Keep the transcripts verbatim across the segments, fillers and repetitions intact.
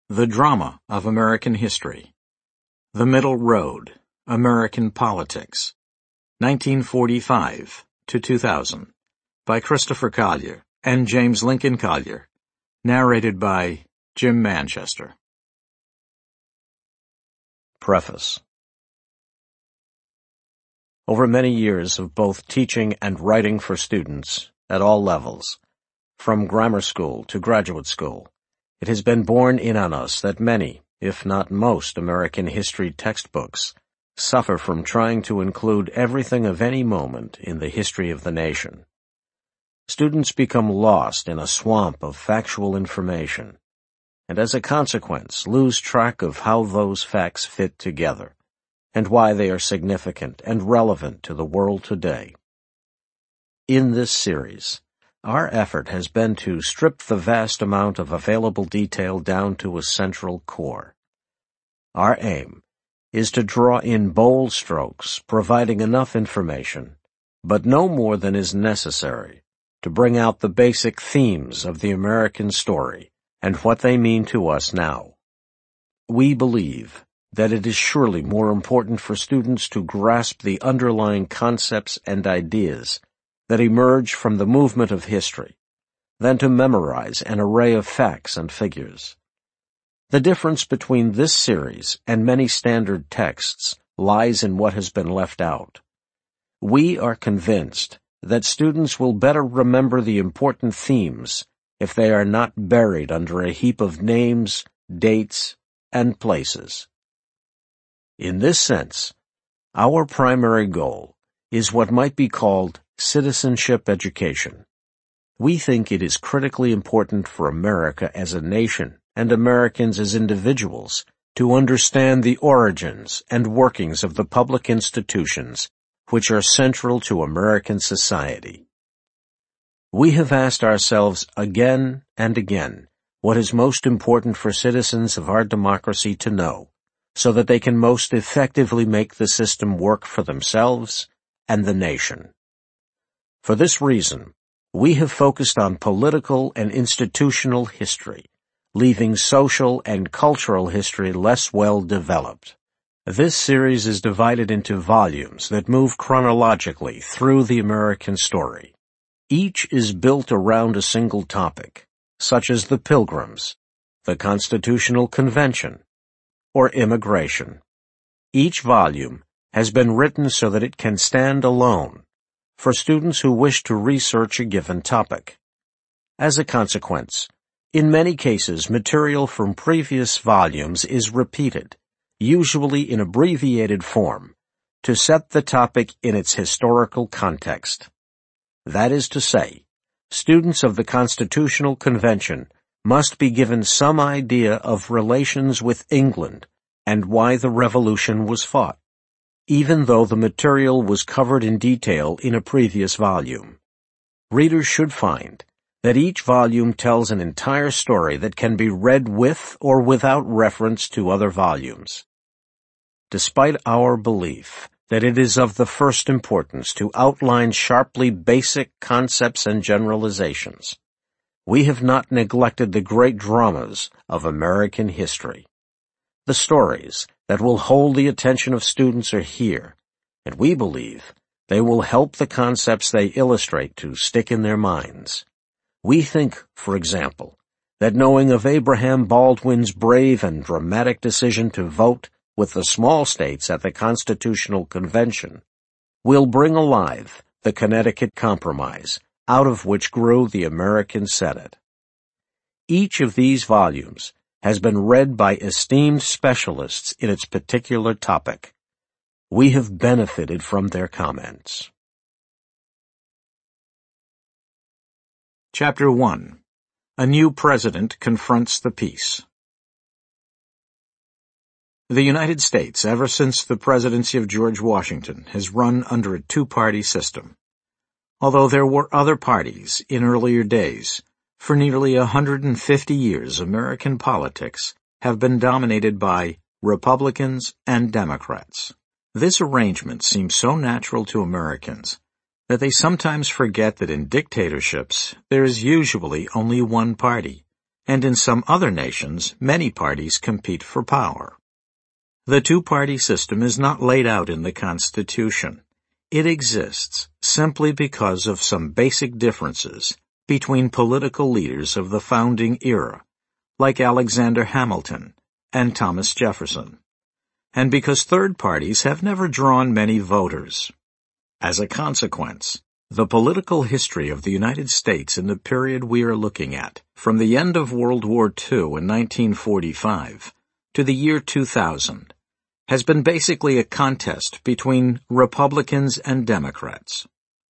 The Drama of American History. The Middle Road, American Politics, nineteen forty-five to two thousand, by Christopher Collier and James Lincoln Collier, narrated by Jim Manchester. Preface. Over many years of both teaching and writing for students at all levels, from grammar school to graduate school, it has been borne in on us that many, if not most, American history textbooks suffer from trying to include everything of any moment in the history of the nation. Students become lost in a swamp of factual information, and as a consequence lose track of how those facts fit together, and why they are significant and relevant to the world today. In this series, our effort has been to strip the vast amount of available detail down to a central core. Our aim is to draw in bold strokes, providing enough information, but no more than is necessary, to bring out the basic themes of the American story and what they mean to us now. We believe that it is surely more important for students to grasp the underlying concepts and ideas that emerge from the movement of history than to memorize an array of facts and figures. The difference between this series and many standard texts lies in what has been left out. We are convinced that students will better remember the important themes if they are not buried under a heap of names, dates, and places. In this sense, our primary goal is what might be called citizenship education. We think it is critically important for America as a nation and Americans as individuals to understand the origins and workings of the public institutions which are central to American society. We have asked ourselves again and again what is most important for citizens of our democracy to know, so that they can most effectively make the system work for themselves and the nation. For this reason, we have focused on political and institutional history, leaving social and cultural history less well developed. This series is divided into volumes that move chronologically through the American story. Each is built around a single topic, such as the Pilgrims, the Constitutional Convention, or immigration. Each volume has been written so that it can stand alone for students who wish to research a given topic. As a consequence, in many cases material from previous volumes is repeated, usually in abbreviated form, to set the topic in its historical context. That is to say, students of the Constitutional Convention must be given some idea of relations with England and why the Revolution was fought, even though the material was covered in detail in a previous volume. Readers should find that each volume tells an entire story that can be read with or without reference to other volumes. Despite our belief that it is of the first importance to outline sharply basic concepts and generalizations, we have not neglected the great dramas of American history. The stories that will hold the attention of students are here, and we believe they will help the concepts they illustrate to stick in their minds. We think, for example, that knowing of Abraham Baldwin's brave and dramatic decision to vote with the small states at the Constitutional Convention will bring alive the Connecticut Compromise, out of which grew the American Senate. Each of these volumes has been read by esteemed specialists in its particular topic. We have benefited from their comments. Chapter one. A New President Confronts the Peace. The United States, ever since the presidency of George Washington, has run under a two-party system. Although there were other parties in earlier days, for nearly a hundred and fifty years American politics have been dominated by Republicans and Democrats. This arrangement seems so natural to Americans that they sometimes forget that in dictatorships there is usually only one party, and in some other nations many parties compete for power. The two-party system is not laid out in the Constitution. It exists simply because of some basic differences between political leaders of the founding era, like Alexander Hamilton and Thomas Jefferson, and because third parties have never drawn many voters. As a consequence, the political history of the United States in the period we are looking at, from the end of World War Two in nineteen forty-five to the year two thousand, has been basically a contest between Republicans and Democrats.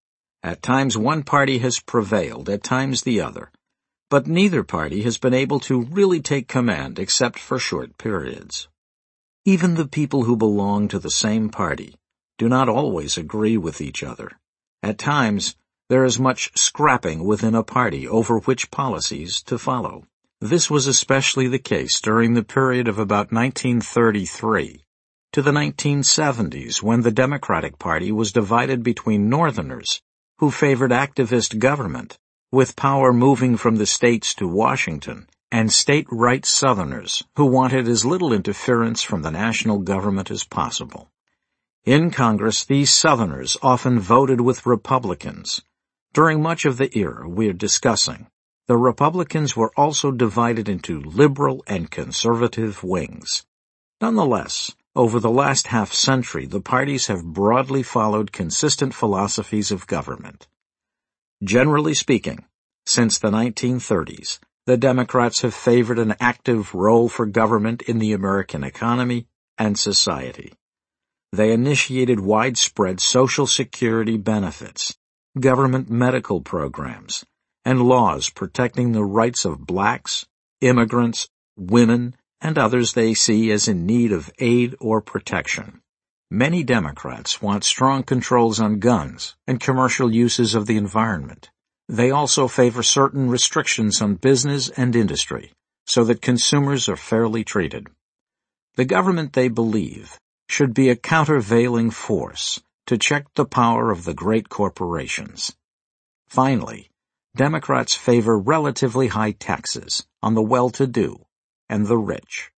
At times one party has prevailed, at times the other, but neither party has been able to really take command except for short periods. Even the people who belong to the same party do not always agree with each other. At times, there is much scrapping within a party over which policies to follow. This was especially the case during the period of about nineteen thirty-three to the nineteen seventies, when the Democratic Party was divided between Northerners, who favored activist government, with power moving from the states to Washington, and state-right Southerners, who wanted as little interference from the national government as possible. In Congress, these Southerners often voted with Republicans. During much of the era we are discussing, the Republicans were also divided into liberal and conservative wings. Nonetheless, over the last half-century, the parties have broadly followed consistent philosophies of government. Generally speaking, since the nineteen thirties, the Democrats have favored an active role for government in the American economy and society. They initiated widespread Social Security benefits, government medical programs, and laws protecting the rights of blacks, immigrants, women, and others they see as in need of aid or protection. Many Democrats want strong controls on guns and commercial uses of the environment. They also favor certain restrictions on business and industry so that consumers are fairly treated. The government, they believe, should be a countervailing force to check the power of the great corporations. Finally, Democrats favor relatively high taxes on the well-to-do and the rich.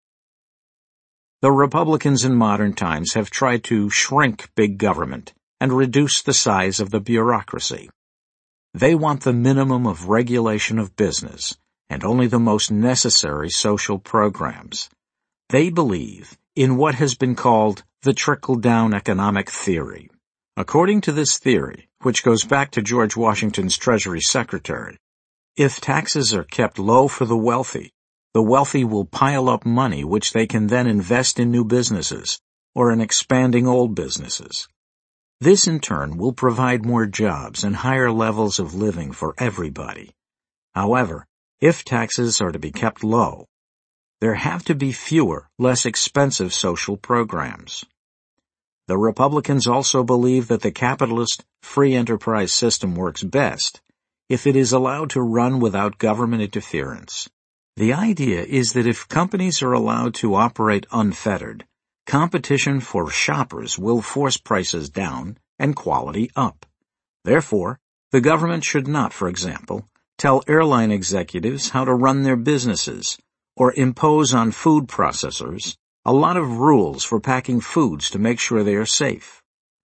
The Republicans in modern times have tried to shrink big government and reduce the size of the bureaucracy. They want the minimum of regulation of business and only the most necessary social programs. They believe in what has been called the trickle-down economic theory. According to this theory, which goes back to George Washington's Treasury Secretary, if taxes are kept low for the wealthy, the wealthy will pile up money which they can then invest in new businesses or in expanding old businesses. This in turn will provide more jobs and higher levels of living for everybody. However, if taxes are to be kept low, there have to be fewer, less expensive social programs. The Republicans also believe that the capitalist free enterprise system works best if it is allowed to run without government interference. The idea is that if companies are allowed to operate unfettered, competition for shoppers will force prices down and quality up. Therefore, the government should not, for example, tell airline executives how to run their businesses or impose on food processors a lot of rules for packing foods to make sure they are safe.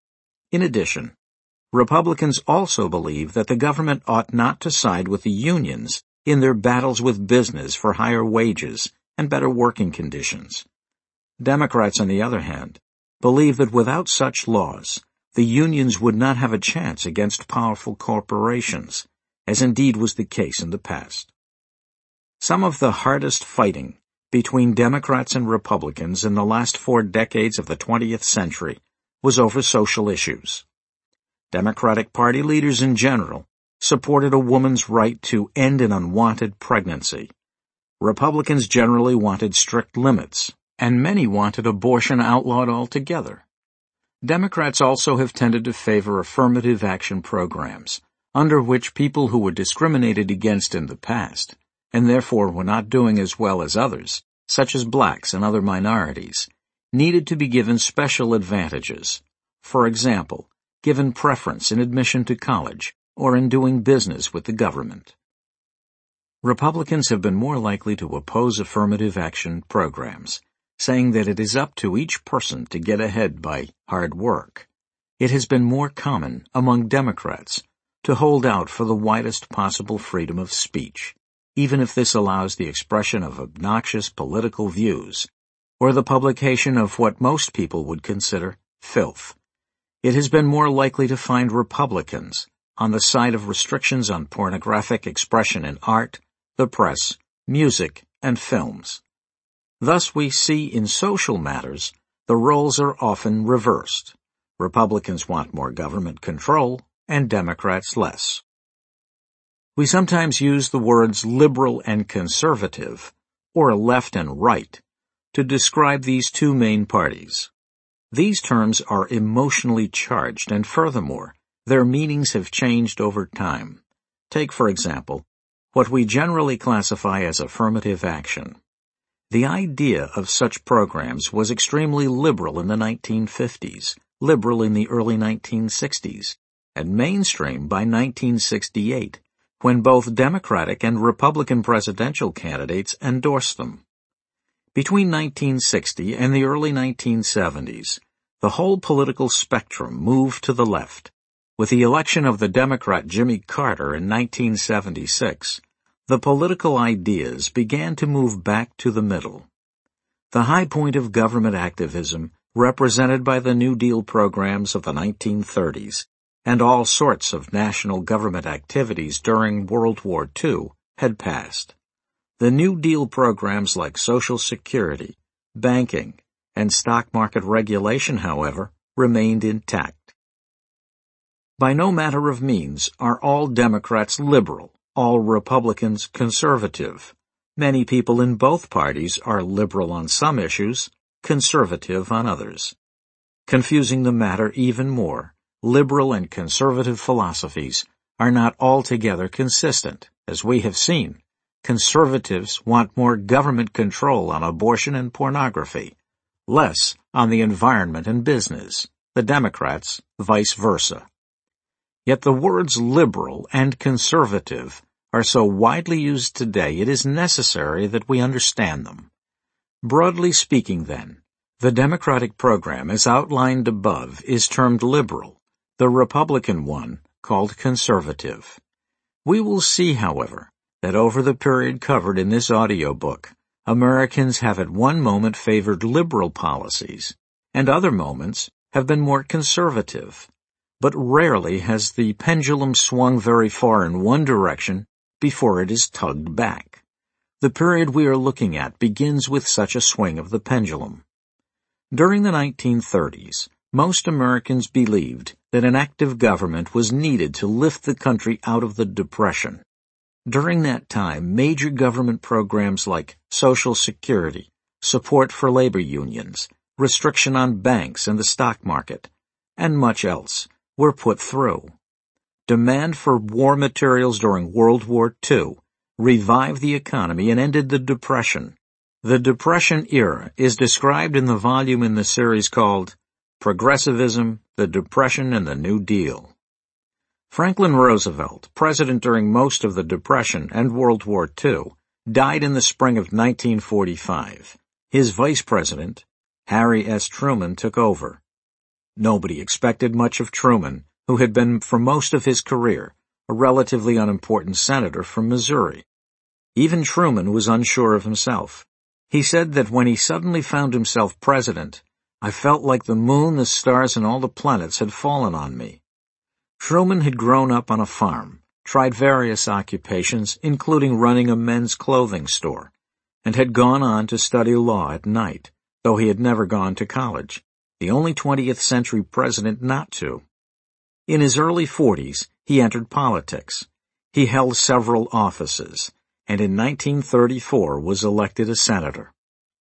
In addition, Republicans also believe that the government ought not to side with the unions in their battles with business for higher wages and better working conditions. Democrats, on the other hand, believe that without such laws, the unions would not have a chance against powerful corporations, as indeed was the case in the past. Some of the hardest fighting between Democrats and Republicans in the last four decades of the twentieth century was over social issues. Democratic Party leaders in general supported a woman's right to end an unwanted pregnancy. Republicans generally wanted strict limits, and many wanted abortion outlawed altogether. Democrats also have tended to favor affirmative action programs, under which people who were discriminated against in the past, and therefore were not doing as well as others, such as blacks and other minorities, needed to be given special advantages. For example, given preference in admission to college or in doing business with the government. Republicans have been more likely to oppose affirmative action programs, saying that it is up to each person to get ahead by hard work. It has been more common among Democrats to hold out for the widest possible freedom of speech, even if this allows the expression of obnoxious political views, or the publication of what most people would consider filth. It has been more likely to find Republicans on the side of restrictions on pornographic expression in art, the press, music, and films. Thus we see in social matters the roles are often reversed. Republicans want more government control, and Democrats less. We sometimes use the words liberal and conservative, or left and right, to describe these two main parties. These terms are emotionally charged, and furthermore, their meanings have changed over time. Take, for example, what we generally classify as affirmative action. The idea of such programs was extremely liberal in the nineteen fifties, liberal in the early nineteen sixties, and mainstream by nineteen sixty-eight, when both Democratic and Republican presidential candidates endorsed them. Between nineteen sixty and the early nineteen seventies, the whole political spectrum moved to the left. With the election of the Democrat Jimmy Carter in nineteen seventy-six, the political ideas began to move back to the middle. The high point of government activism, represented by the New Deal programs of the nineteen thirties, and all sorts of national government activities during World War Two, had passed. The New Deal programs like Social Security, banking, and stock market regulation, however, remained intact. By no matter of means are all Democrats liberal, all Republicans conservative. Many people in both parties are liberal on some issues, conservative on others. Confusing the matter even more, liberal and conservative philosophies are not altogether consistent. As we have seen, conservatives want more government control on abortion and pornography, less on the environment and business. The Democrats, vice versa. Yet the words liberal and conservative are so widely used today it is necessary that we understand them. Broadly speaking, then, the Democratic program as outlined above is termed liberal, the Republican one called conservative. We will see, however, that over the period covered in this audiobook, Americans have at one moment favored liberal policies, and other moments have been more conservative. But rarely has the pendulum swung very far in one direction before it is tugged back. The period we are looking at begins with such a swing of the pendulum. During the nineteen thirties, most Americans believed that an active government was needed to lift the country out of the Depression. During that time, major government programs like Social Security, support for labor unions, restriction on banks and the stock market, and much else were put through. Demand for war materials during World War Two revived the economy and ended the Depression. The Depression era is described in the volume in the series called Progressivism, the Depression, and the New Deal. Franklin Roosevelt, president during most of the Depression and World War Two, died in the spring of nineteen forty-five. His vice president, Harry S. Truman, took over. Nobody expected much of Truman, who had been for most of his career a relatively unimportant senator from Missouri. Even Truman was unsure of himself. He said that when he suddenly found himself president, I felt like the moon, the stars, and all the planets had fallen on me. Truman had grown up on a farm, tried various occupations, including running a men's clothing store, and had gone on to study law at night, though he had never gone to college, the only twentieth century president not to. In his early forties, he entered politics. He held several offices, and in nineteen thirty-four was elected a senator.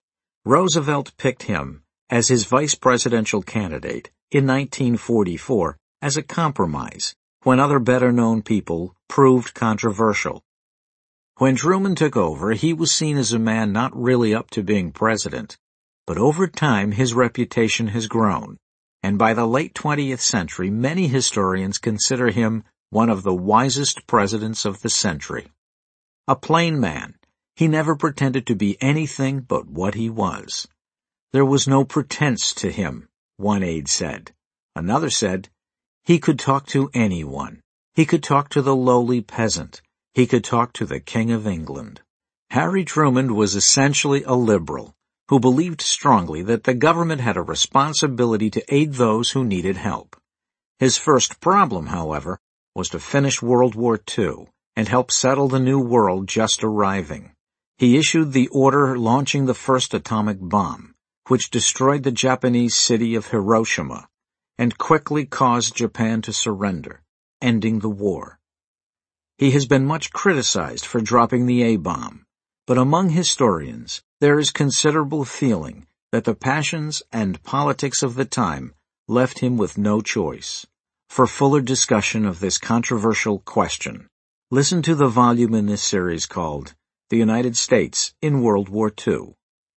Roosevelt picked him as his vice presidential candidate in nineteen forty-four as a compromise when other better-known people proved controversial. When Truman took over, he was seen as a man not really up to being president, but over time his reputation has grown, and by the late twentieth century many historians consider him one of the wisest presidents of the century. A plain man, he never pretended to be anything but what he was. There was no pretense to him, one aide said. Another said, he could talk to anyone. He could talk to the lowly peasant. He could talk to the King of England. Harry Truman was essentially a liberal who believed strongly that the government had a responsibility to aid those who needed help. His first problem, however, was to finish World War Two and help settle the new world just arriving. He issued the order launching the first atomic bomb, which destroyed the Japanese city of Hiroshima and quickly caused Japan to surrender, ending the war. He has been much criticized for dropping the A-bomb, but among historians there is considerable feeling that the passions and politics of the time left him with no choice. For fuller discussion of this controversial question, listen to the volume in this series called The United States in World War Two.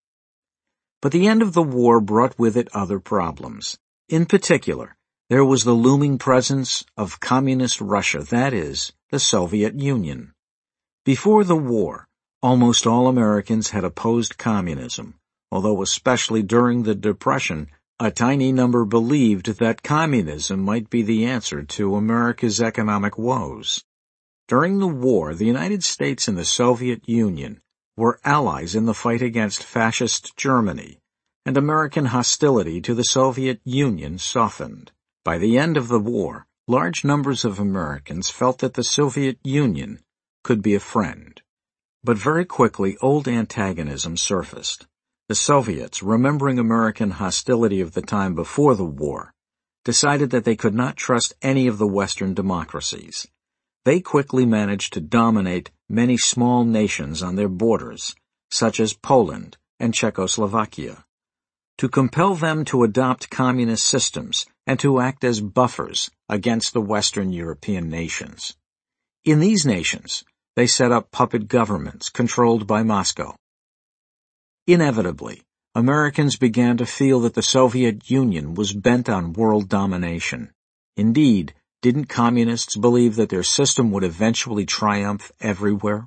But the end of the war brought with it other problems. In particular, there was the looming presence of communist Russia, that is, the Soviet Union. Before the war, almost all Americans had opposed communism, although especially during the Depression, a tiny number believed that communism might be the answer to America's economic woes. During the war, the United States and the Soviet Union were allies in the fight against fascist Germany, and American hostility to the Soviet Union softened. By the end of the war, large numbers of Americans felt that the Soviet Union could be a friend. But very quickly old antagonism surfaced. The Soviets, remembering American hostility of the time before the war, decided that they could not trust any of the Western democracies. They quickly managed to dominate many small nations on their borders, such as Poland and Czechoslovakia, to compel them to adopt communist systems and to act as buffers against the Western European nations. In these nations, they set up puppet governments controlled by Moscow. Inevitably, Americans began to feel that the Soviet Union was bent on world domination. Indeed, didn't communists believe that their system would eventually triumph everywhere?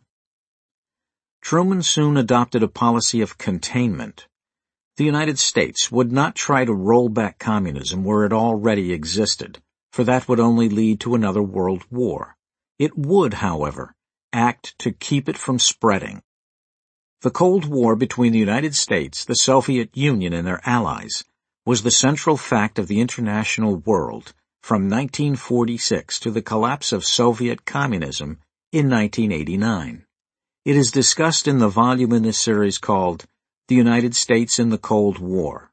Truman soon adopted a policy of containment. The United States would not try to roll back communism where it already existed, for that would only lead to another world war. It would, however, act to keep it from spreading. The Cold War between the United States, the Soviet Union, and their allies was the central fact of the international world from nineteen forty-six to the collapse of Soviet communism in nineteen eighty-nine. It is discussed in the volume in this series called The United States in the Cold War.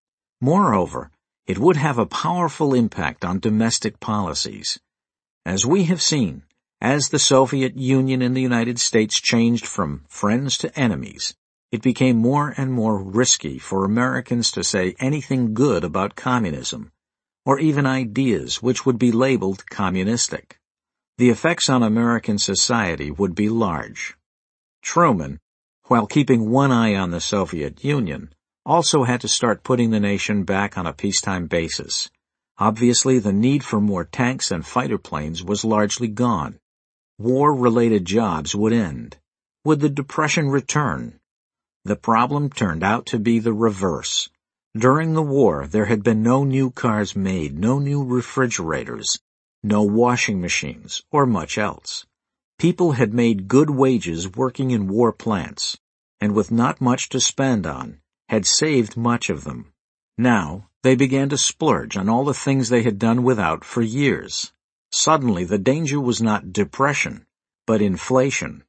Moreover, it would have a powerful impact on domestic policies. As we have seen, as the Soviet Union and the United States changed from friends to enemies, it became more and more risky for Americans to say anything good about communism, or even ideas which would be labeled communistic. The effects on American society would be large. Truman, while keeping one eye on the Soviet Union, also had to start putting the nation back on a peacetime basis. Obviously, the need for more tanks and fighter planes was largely gone. War-related jobs would end. Would the Depression return? The problem turned out to be the reverse. During the war, there had been no new cars made, no new refrigerators, no washing machines, or much else. People had made good wages working in war plants, and with not much to spend on, had saved much of them. Now, they began to splurge on all the things they had done without for years. Suddenly, the danger was not depression, but inflation.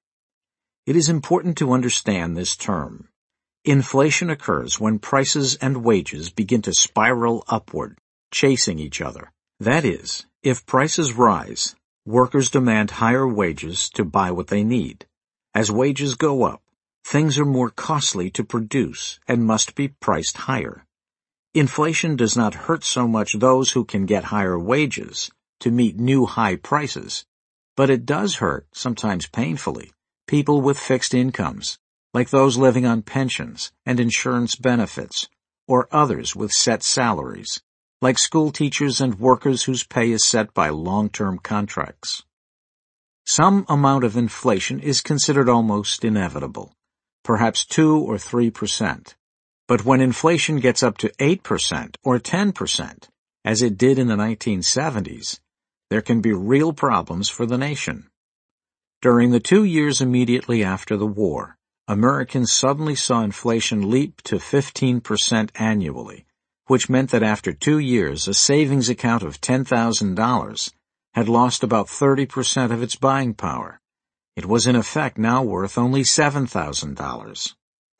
It is important to understand this term. Inflation occurs when prices and wages begin to spiral upward, chasing each other. That is, if prices rise, workers demand higher wages to buy what they need. As wages go up, things are more costly to produce and must be priced higher. Inflation does not hurt so much those who can get higher wages to meet new high prices, but it does hurt, sometimes painfully, people with fixed incomes, like those living on pensions and insurance benefits, or others with set salaries, like school teachers and workers whose pay is set by long-term contracts. Some amount of inflation is considered almost inevitable, perhaps two or three percent. But when inflation gets up to eight percent or ten percent, as it did in the nineteen seventies, there can be real problems for the nation. During the two years immediately after the war, Americans suddenly saw inflation leap to fifteen percent annually, which meant that after two years a savings account of ten thousand dollars had lost about thirty percent of its buying power. It was in effect now worth only seven thousand dollars.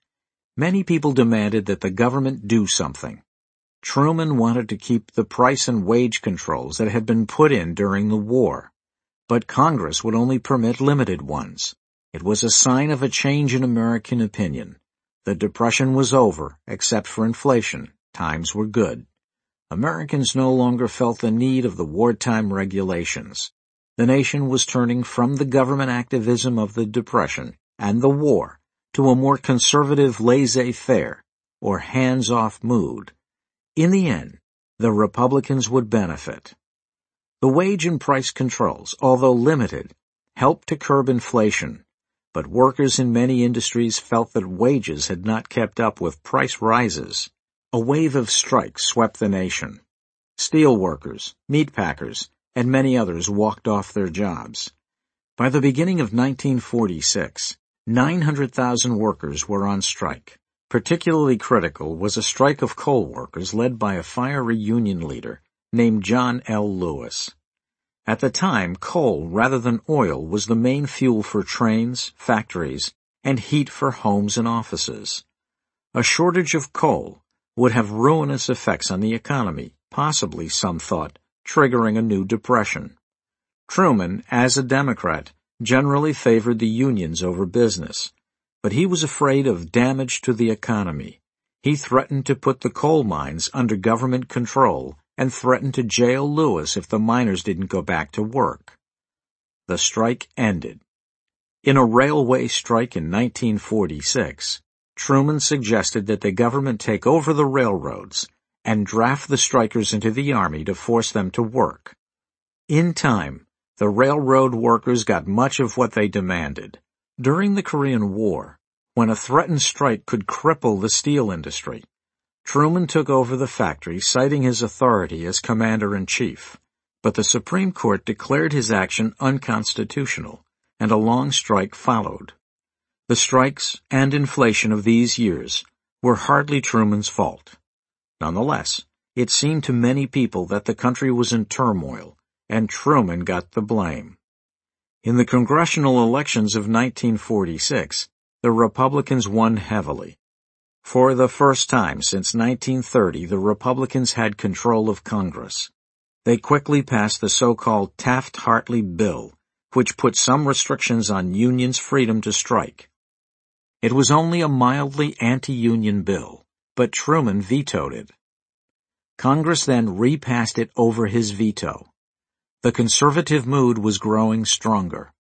Many people demanded that the government do something. Truman wanted to keep the price and wage controls that had been put in during the war, but Congress would only permit limited ones. It was a sign of a change in American opinion. The Depression was over, except for inflation. Times were good. Americans no longer felt the need of the wartime regulations. The nation was turning from the government activism of the Depression and the war to a more conservative laissez-faire, or hands-off mood. In the end, the Republicans would benefit. The wage and price controls, although limited, helped to curb inflation, but workers in many industries felt that wages had not kept up with price rises. A wave of strikes swept the nation. Steel workers, meat packers, and many others walked off their jobs. By the beginning of nineteen forty-six, nine hundred thousand workers were on strike. Particularly critical was a strike of coal workers led by a fiery union leader named John L. Lewis. At the time, coal rather than oil was the main fuel for trains, factories, and heat for homes and offices. A shortage of coal would have ruinous effects on the economy, possibly, some thought, triggering a new depression. Truman, as a Democrat, generally favored the unions over business, but he was afraid of damage to the economy. He threatened to put the coal mines under government control and threatened to jail Lewis if the miners didn't go back to work. The strike ended. In a railway strike in nineteen forty-six, Truman suggested that the government take over the railroads and draft the strikers into the army to force them to work. In time, the railroad workers got much of what they demanded. During the Korean War, when a threatened strike could cripple the steel industry, Truman took over the factory, citing his authority as commander-in-chief, but the Supreme Court declared his action unconstitutional, and a long strike followed. The strikes and inflation of these years were hardly Truman's fault. Nonetheless, it seemed to many people that the country was in turmoil, and Truman got the blame. In the congressional elections of nineteen forty-six, the Republicans won heavily. For the first time since nineteen thirty, the Republicans had control of Congress. They quickly passed the so-called Taft-Hartley bill, which put some restrictions on unions' freedom to strike. It was only a mildly anti-union bill, but Truman vetoed it. Congress then repassed it over his veto. The conservative mood was growing stronger.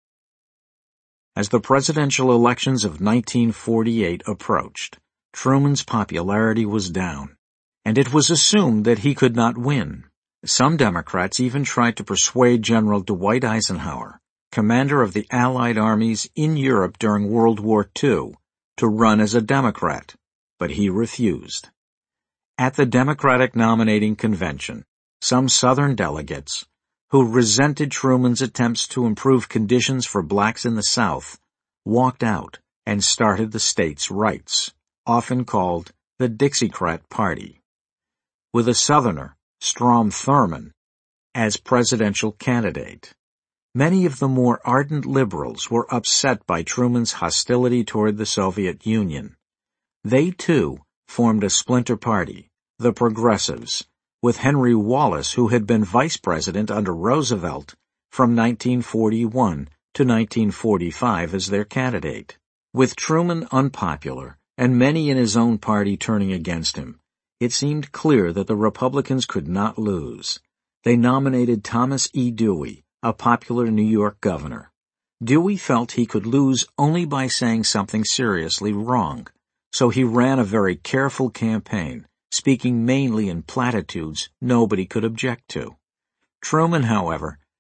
As the presidential elections of nineteen forty-eight approached, Truman's popularity was down, and it was assumed that he could not win. Some Democrats even tried to persuade General Dwight Eisenhower, commander of the Allied armies in Europe during World War Two, to run as a Democrat, but he refused. At the Democratic nominating convention, some Southern delegates, who resented Truman's attempts to improve conditions for blacks in the South, walked out and started the states' rights, often called the Dixiecrat Party, with a Southerner, Strom Thurmond, as presidential candidate. Many of the more ardent liberals were upset by Truman's hostility toward the Soviet Union. They, too, formed a splinter party, the Progressives, with Henry Wallace, who had been vice president under Roosevelt from nineteen forty-one to nineteen forty-five, as their candidate. With Truman unpopular and many in his own party turning against him, it seemed clear that the Republicans could not lose. They nominated Thomas E. Dewey, a popular New York governor. Dewey felt he could lose only by saying something seriously wrong, so he ran a very careful campaign, speaking mainly in platitudes nobody could object to. Truman, however,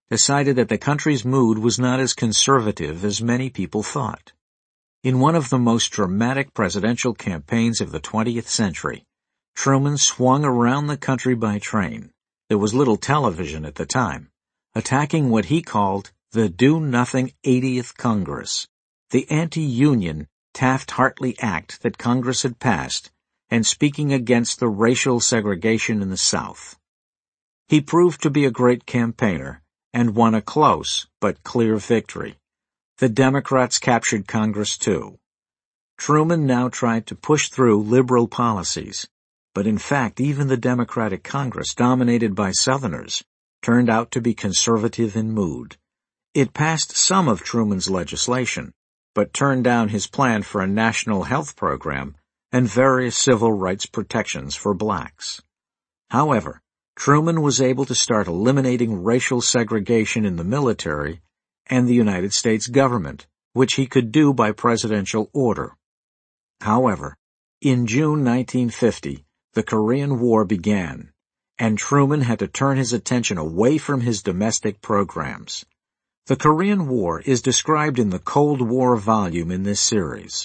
decided that the country's mood was not as conservative as many people thought. In one of the most dramatic presidential campaigns of the twentieth century, Truman swung around the country by train — there was little television at the time — attacking what he called the Do-Nothing eightieth Congress, the anti-union Taft-Hartley Act that Congress had passed, and speaking against the racial segregation in the South. He proved to be a great campaigner and won a close but clear victory. The Democrats captured Congress too. Truman now tried to push through liberal policies, but in fact even the Democratic Congress, dominated by Southerners, turned out to be conservative in mood. It passed some of Truman's legislation, but turned down his plan for a national health program and various civil rights protections for blacks. However, Truman was able to start eliminating racial segregation in the military and the United States government, which he could do by presidential order. However, in June nineteen fifty, the Korean War began, and Truman had to turn his attention away from his domestic programs. The Korean War is described in the Cold War volume in this series.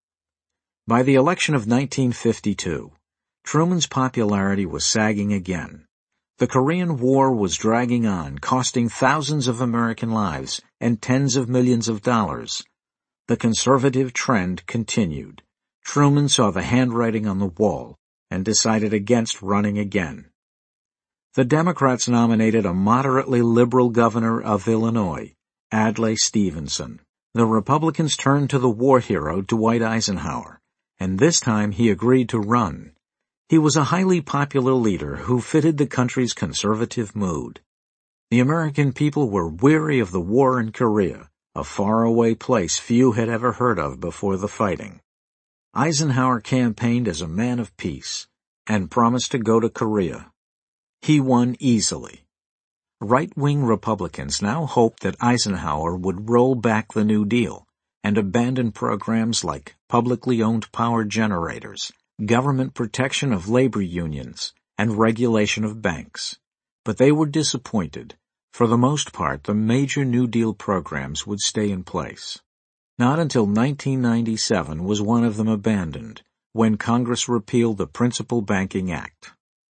By the election of nineteen fifty-two, Truman's popularity was sagging again. The Korean War was dragging on, costing thousands of American lives and tens of millions of dollars. The conservative trend continued. Truman saw the handwriting on the wall and decided against running again. The Democrats nominated a moderately liberal governor of Illinois, Adlai Stevenson. The Republicans turned to the war hero Dwight Eisenhower, and this time he agreed to run. He was a highly popular leader who fitted the country's conservative mood. The American people were weary of the war in Korea, a faraway place few had ever heard of before the fighting. Eisenhower campaigned as a man of peace and promised to go to Korea. He won easily. Right-wing Republicans now hoped that Eisenhower would roll back the New Deal and abandon programs like publicly owned power generators, government protection of labor unions, and regulation of banks. But they were disappointed. For the most part, the major New Deal programs would stay in place. Not until nineteen ninety-seven was one of them abandoned, when Congress repealed the Principal Banking Act.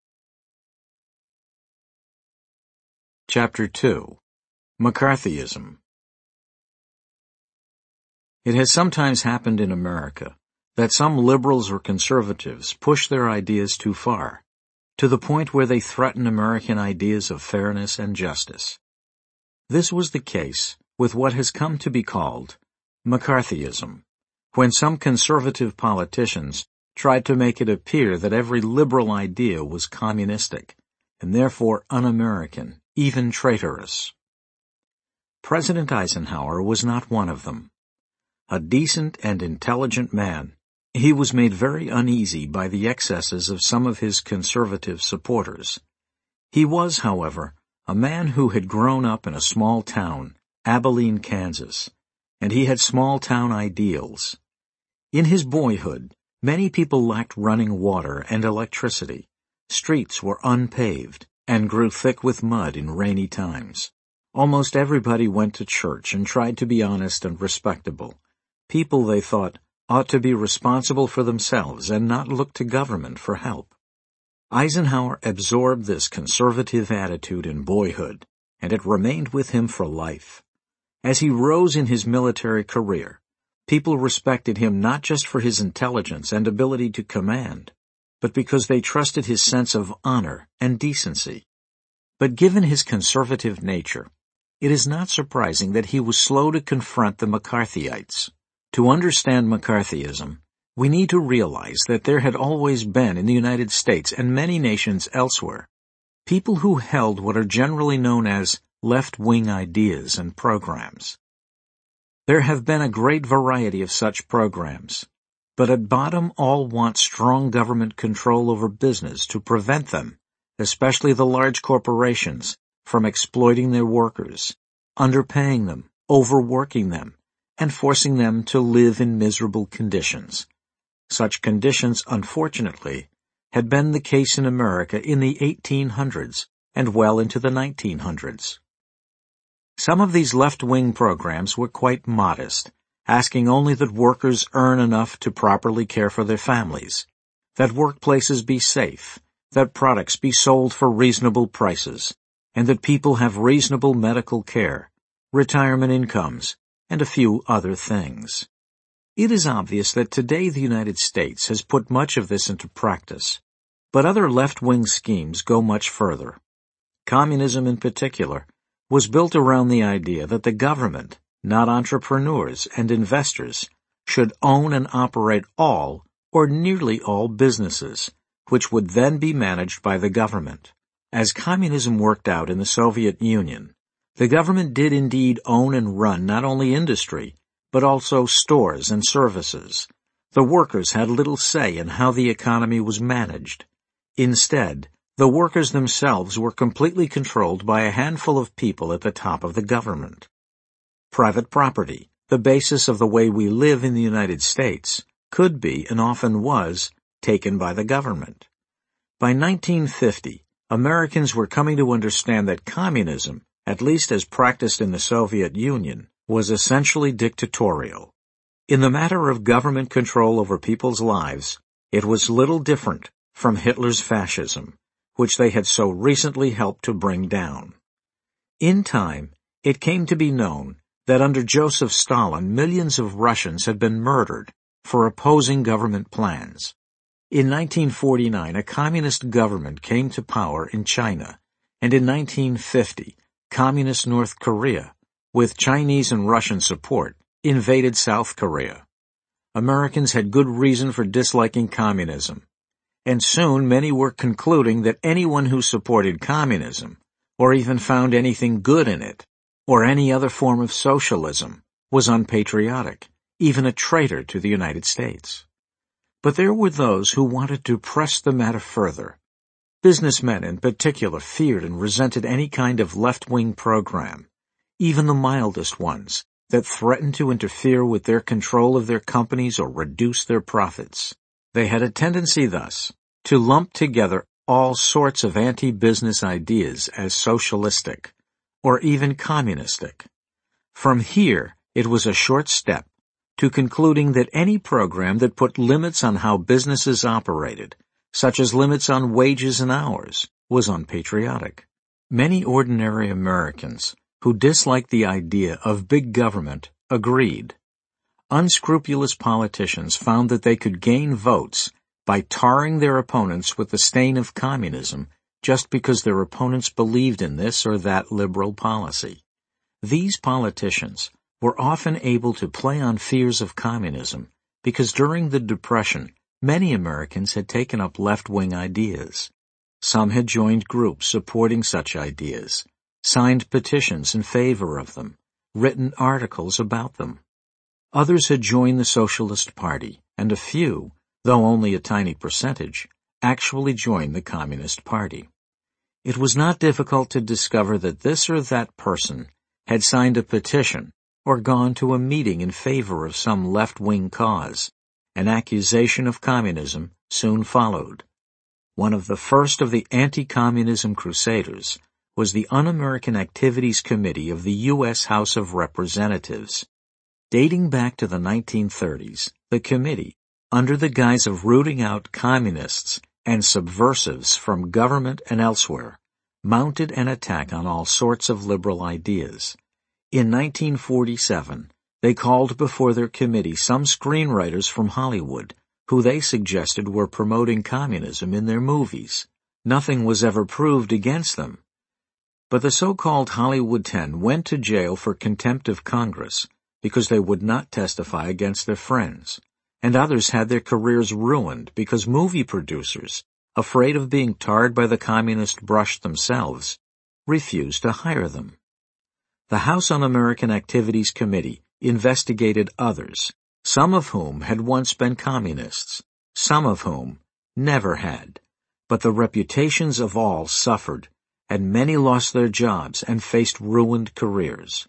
Chapter two. McCarthyism. It has sometimes happened in America that some liberals or conservatives push their ideas too far, to the point where they threaten American ideas of fairness and justice. This was the case with what has come to be called McCarthyism, when some conservative politicians tried to make it appear that every liberal idea was communistic, and therefore un-American, even traitorous. President Eisenhower was not one of them. A decent and intelligent man, he was made very uneasy by the excesses of some of his conservative supporters. He was, however, a man who had grown up in a small town, Abilene, Kansas, and he had small-town ideals. In his boyhood, many people lacked running water and electricity. Streets were unpaved and grew thick with mud in rainy times. Almost everybody went to church and tried to be honest and respectable. People, they thought, ought to be responsible for themselves and not look to government for help. Eisenhower absorbed this conservative attitude in boyhood, and it remained with him for life. As he rose in his military career, people respected him not just for his intelligence and ability to command, but because they trusted his sense of honor and decency. But given his conservative nature, it is not surprising that he was slow to confront the McCarthyites. To understand McCarthyism, we need to realize that there had always been in the United States and many nations elsewhere people who held what are generally known as left-wing ideas and programs. There have been a great variety of such programs, but at bottom all want strong government control over business to prevent them, especially the large corporations, from exploiting their workers, underpaying them, overworking them, and forcing them to live in miserable conditions. Such conditions, unfortunately, had been the case in America in the eighteen hundreds and well into the nineteen hundreds. Some of these left-wing programs were quite modest, asking only that workers earn enough to properly care for their families, that workplaces be safe, that products be sold for reasonable prices, and that people have reasonable medical care, retirement incomes, and a few other things. It is obvious that today the United States has put much of this into practice, but other left-wing schemes go much further. Communism in particular was built around the idea that the government, not entrepreneurs and investors, should own and operate all or nearly all businesses, which would then be managed by the government. As communism worked out in the Soviet Union, the government did indeed own and run not only industry, but also stores and services. The workers had little say in how the economy was managed. Instead, the workers themselves were completely controlled by a handful of people at the top of the government. Private property, the basis of the way we live in the United States, could be, and often was, taken by the government. By nineteen fifty, Americans were coming to understand that communism, at least as practiced in the Soviet Union, was essentially dictatorial. In the matter of government control over people's lives, it was little different from Hitler's fascism, which they had so recently helped to bring down. In time, it came to be known that under Joseph Stalin, millions of Russians had been murdered for opposing government plans. In nineteen forty-nine, a communist government came to power in China, and in nineteen fifty, communist North Korea, with Chinese and Russian support, invaded South Korea. Americans had good reason for disliking communism, and soon many were concluding that anyone who supported communism, or even found anything good in it, or any other form of socialism, was unpatriotic, even a traitor to the United States. But there were those who wanted to press the matter further. Businessmen in particular feared and resented any kind of left-wing program, even the mildest ones, that threatened to interfere with their control of their companies or reduce their profits. They had a tendency thus to lump together all sorts of anti-business ideas as socialistic, or even communistic. From here, it was a short step to concluding that any program that put limits on how businesses operated, such as limits on wages and hours, was unpatriotic. Many ordinary Americans who disliked the idea of big government agreed. Unscrupulous politicians found that they could gain votes by tarring their opponents with the stain of communism just because their opponents believed in this or that liberal policy. These politicians were often able to play on fears of communism because during the Depression, many Americans had taken up left-wing ideas. Some had joined groups supporting such ideas, signed petitions in favor of them, written articles about them. Others had joined the Socialist Party, and a few, though only a tiny percentage, actually joined the Communist Party. It was not difficult to discover that this or that person had signed a petition or gone to a meeting in favor of some left-wing cause. An accusation of communism soon followed. One of the first of the anti-communism crusaders was the Un-American Activities Committee of the U S House of Representatives. Dating back to the nineteen thirties, the committee, under the guise of rooting out communists and subversives from government and elsewhere, mounted an attack on all sorts of liberal ideas. In nineteen forty-seven, they called before their committee some screenwriters from Hollywood, who they suggested were promoting communism in their movies. Nothing was ever proved against them. But the so-called Hollywood Ten went to jail for contempt of Congress because they would not testify against their friends, and others had their careers ruined because movie producers, afraid of being tarred by the communist brush themselves, refused to hire them. The House Un-American Activities Committee investigated others, some of whom had once been communists, some of whom never had, but the reputations of all suffered, and many lost their jobs and faced ruined careers.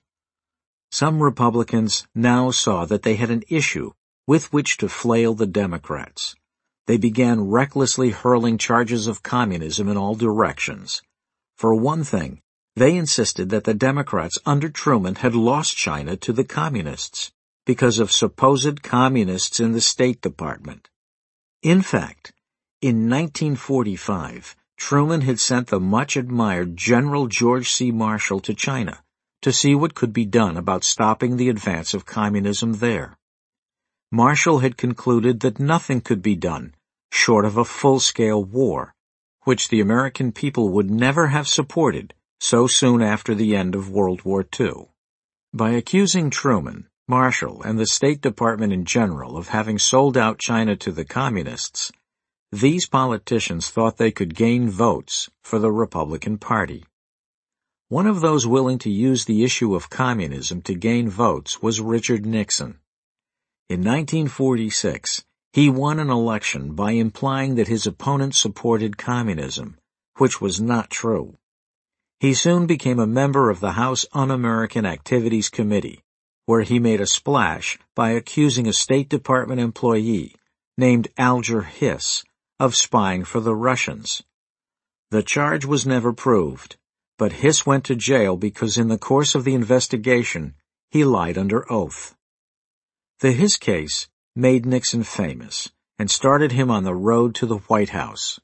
Some Republicans now saw that they had an issue with which to flail the Democrats. They began recklessly hurling charges of communism in all directions. For one thing, They insisted that the Democrats under Truman had lost China to the Communists because of supposed communists in the State Department. In fact, in nineteen forty-five, Truman had sent the much-admired General George C. Marshall to China to see what could be done about stopping the advance of communism there. Marshall had concluded that nothing could be done short of a full-scale war, which the American people would never have supported so soon after the end of World War Two. By accusing Truman, Marshall, and the State Department in general of having sold out China to the Communists, these politicians thought they could gain votes for the Republican Party. One of those willing to use the issue of communism to gain votes was Richard Nixon. In nineteen forty-six, he won an election by implying that his opponents supported communism, which was not true. He soon became a member of the House Un-American Activities Committee, where he made a splash by accusing a State Department employee named Alger Hiss of spying for the Russians. The charge was never proved, but Hiss went to jail because in the course of the investigation he lied under oath. The Hiss case made Nixon famous and started him on the road to the White House.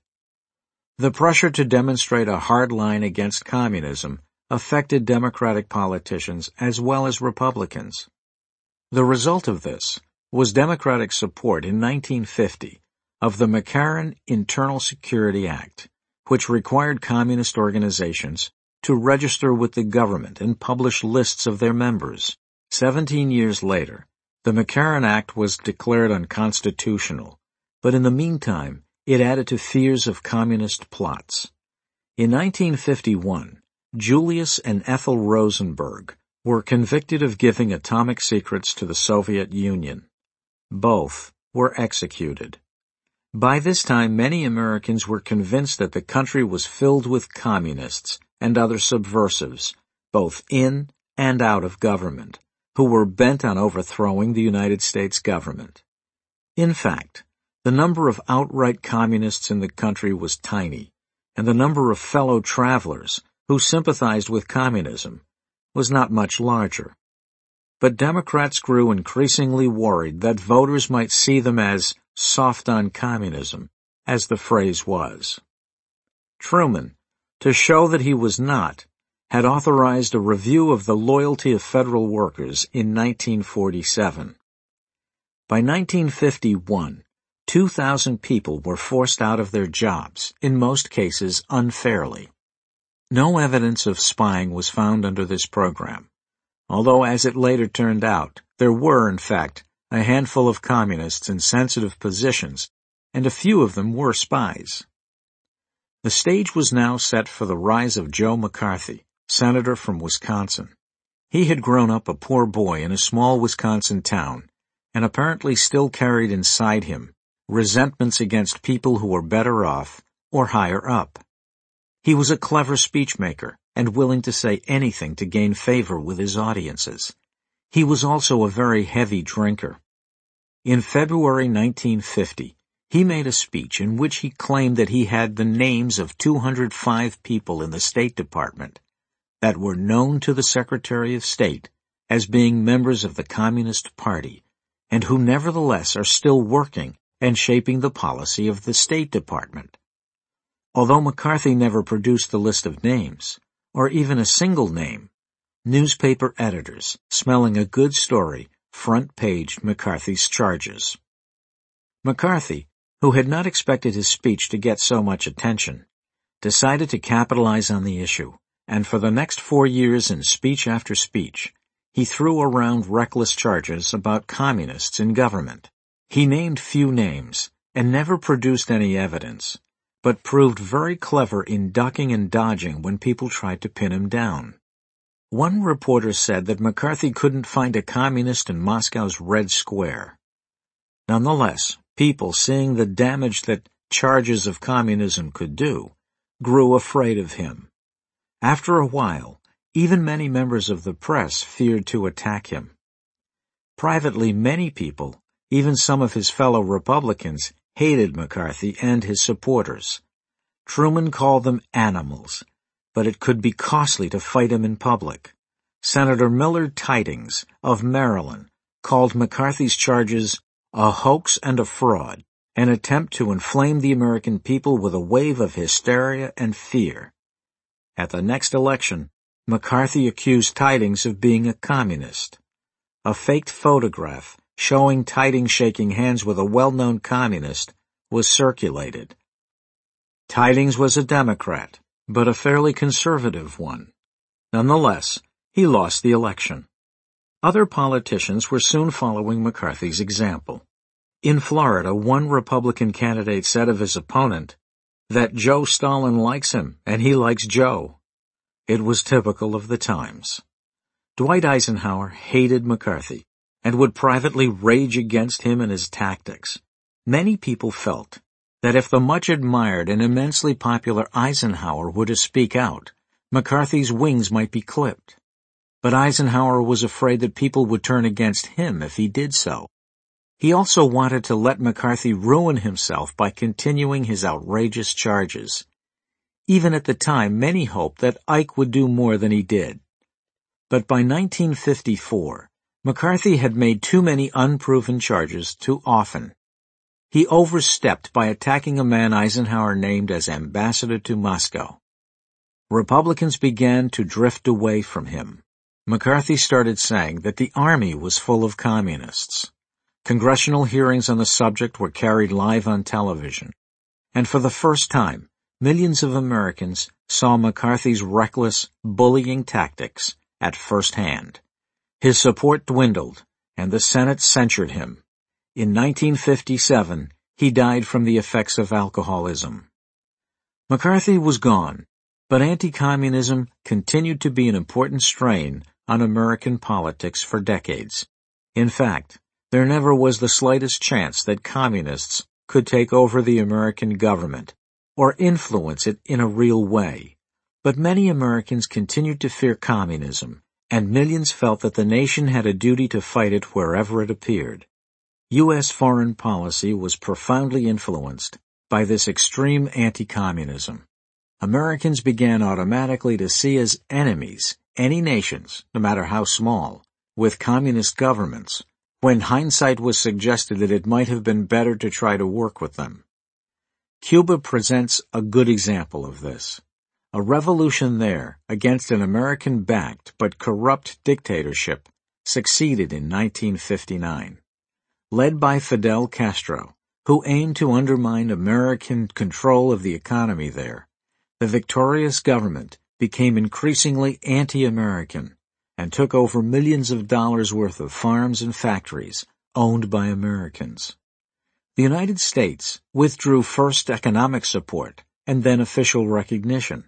The pressure to demonstrate a hard line against communism affected Democratic politicians as well as Republicans. The result of this was Democratic support in nineteen fifty of the McCarran Internal Security Act, which required communist organizations to register with the government and publish lists of their members. Seventeen years later, the McCarran Act was declared unconstitutional, but in the meantime, it added to fears of communist plots. In nineteen fifty-one, Julius and Ethel Rosenberg were convicted of giving atomic secrets to the Soviet Union. Both were executed. By this time, many Americans were convinced that the country was filled with communists and other subversives, both in and out of government, who were bent on overthrowing the United States government. In fact, the number of outright communists in the country was tiny, and the number of fellow travelers who sympathized with communism was not much larger. But Democrats grew increasingly worried that voters might see them as soft on communism, as the phrase was. Truman, to show that he was not, had authorized a review of the loyalty of federal workers in nineteen forty-seven. By nineteen fifty-one, two thousand people were forced out of their jobs, in most cases unfairly. No evidence of spying was found under this program, although as it later turned out, there were, in fact, a handful of communists in sensitive positions, and a few of them were spies. The stage was now set for the rise of Joe McCarthy, senator from Wisconsin. He had grown up a poor boy in a small Wisconsin town, and apparently still carried inside him resentments against people who were better off or higher up. He was a clever speechmaker and willing to say anything to gain favor with his audiences. He was also a very heavy drinker. In February nineteen fifty, he made a speech in which he claimed that he had the names of two hundred five people in the State Department that were known to the Secretary of State as being members of the Communist Party and who nevertheless are still working and shaping the policy of the State Department. Although McCarthy never produced the list of names, or even a single name, newspaper editors, smelling a good story, front-paged McCarthy's charges. McCarthy, who had not expected his speech to get so much attention, decided to capitalize on the issue, and for the next four years in speech after speech, he threw around reckless charges about communists in government. He named few names and never produced any evidence, but proved very clever in ducking and dodging when people tried to pin him down. One reporter said that McCarthy couldn't find a communist in Moscow's Red Square. Nonetheless, people, seeing the damage that charges of communism could do, grew afraid of him. After a while, even many members of the press feared to attack him. Privately, many people, even some of his fellow Republicans, hated McCarthy and his supporters. Truman called them animals, but it could be costly to fight him in public. Senator Millard Tydings of Maryland called McCarthy's charges a hoax and a fraud, an attempt to inflame the American people with a wave of hysteria and fear. At the next election, McCarthy accused Tydings of being a communist. A faked photograph showing Tydings shaking hands with a well-known communist was circulated. Tydings was a Democrat, but a fairly conservative one. Nonetheless, he lost the election. Other politicians were soon following McCarthy's example. In Florida, one Republican candidate said of his opponent that Joe Stalin likes him and he likes Joe. It was typical of the times. Dwight Eisenhower hated McCarthy and would privately rage against him and his tactics. Many people felt that if the much-admired and immensely popular Eisenhower were to speak out, McCarthy's wings might be clipped. But Eisenhower was afraid that people would turn against him if he did so. He also wanted to let McCarthy ruin himself by continuing his outrageous charges. Even at the time, many hoped that Ike would do more than he did. But by nineteen fifty-four, McCarthy had made too many unproven charges too often. He overstepped by attacking a man Eisenhower named as ambassador to Moscow. Republicans began to drift away from him. McCarthy started saying that the army was full of communists. Congressional hearings on the subject were carried live on television, and for the first time, millions of Americans saw McCarthy's reckless, bullying tactics at first hand. His support dwindled, and the Senate censured him. In nineteen fifty-seven, he died from the effects of alcoholism. McCarthy was gone, but anti-communism continued to be an important strain on American politics for decades. In fact, there never was the slightest chance that communists could take over the American government or influence it in a real way. But many Americans continued to fear communism, and millions felt that the nation had a duty to fight it wherever it appeared. U S foreign policy was profoundly influenced by this extreme anti-communism. Americans began automatically to see as enemies any nations, no matter how small, with communist governments, when hindsight was suggested that it might have been better to try to work with them. Cuba presents a good example of this. A revolution there against an American-backed but corrupt dictatorship succeeded in nineteen fifty-nine. Led by Fidel Castro, who aimed to undermine American control of the economy there, the victorious government became increasingly anti-American and took over millions of dollars worth of farms and factories owned by Americans. The United States withdrew first economic support and then official recognition.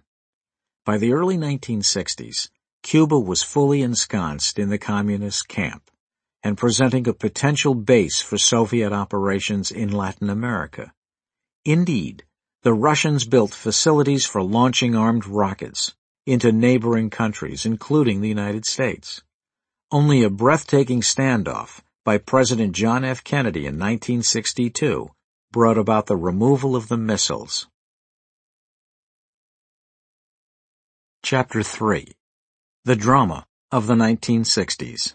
By the early nineteen sixties, Cuba was fully ensconced in the communist camp and presenting a potential base for Soviet operations in Latin America. Indeed, the Russians built facilities for launching armed rockets into neighboring countries, including the United States. Only a breathtaking standoff by President John F. Kennedy in nineteen sixty-two brought about the removal of the missiles. Chapter three. The Drama of the nineteen sixties.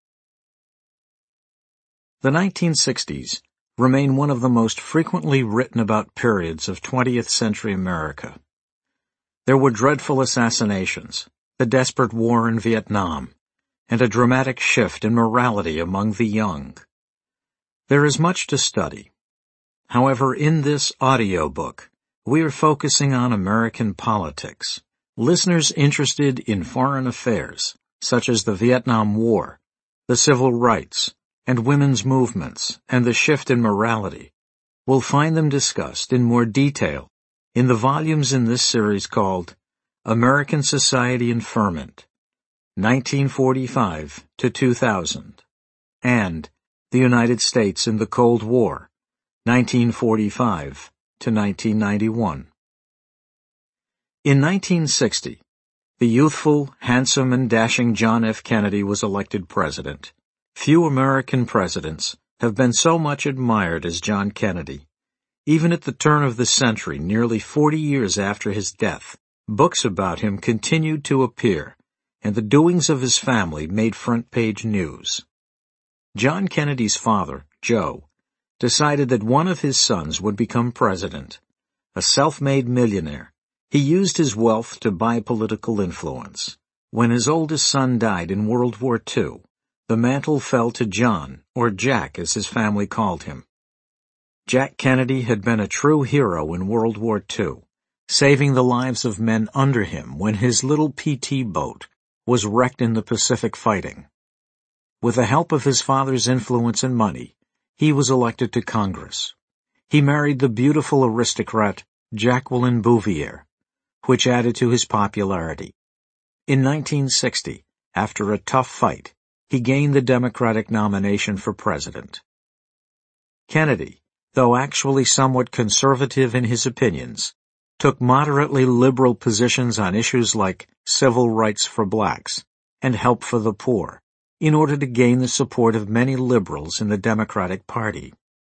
The nineteen sixties remain one of the most frequently written about periods of twentieth century America. There were dreadful assassinations, the desperate war in Vietnam, and a dramatic shift in morality among the young. There is much to study. However, in this audiobook, we are focusing on American politics. Listeners interested in foreign affairs, such as the Vietnam War, the civil rights, and women's movements, and the shift in morality, will find them discussed in more detail in the volumes in this series called American Society in Ferment, nineteen forty-five to two thousand, and The United States in the Cold War, nineteen forty-five to nineteen ninety-one. In nineteen sixty, the youthful, handsome, and dashing John F. Kennedy was elected president. Few American presidents have been so much admired as John Kennedy. Even at the turn of the century, nearly forty years after his death, Books about him continued to appear, and the doings of his family made front-page news. John Kennedy's father, Joe, decided that one of his sons would become president. A self-made millionaire, he used his wealth to buy political influence. When his oldest son died in World War Two, the mantle fell to John, or Jack as his family called him. Jack Kennedy had been a true hero in World War Two, saving the lives of men under him when his little P T boat was wrecked in the Pacific fighting. With the help of his father's influence and money, he was elected to Congress. He married the beautiful aristocrat Jacqueline Bouvier, which added to his popularity. In nineteen sixty, after a tough fight, he gained the Democratic nomination for president. Kennedy, though actually somewhat conservative in his opinions, took moderately liberal positions on issues like civil rights for blacks and help for the poor, in order to gain the support of many liberals in the Democratic Party.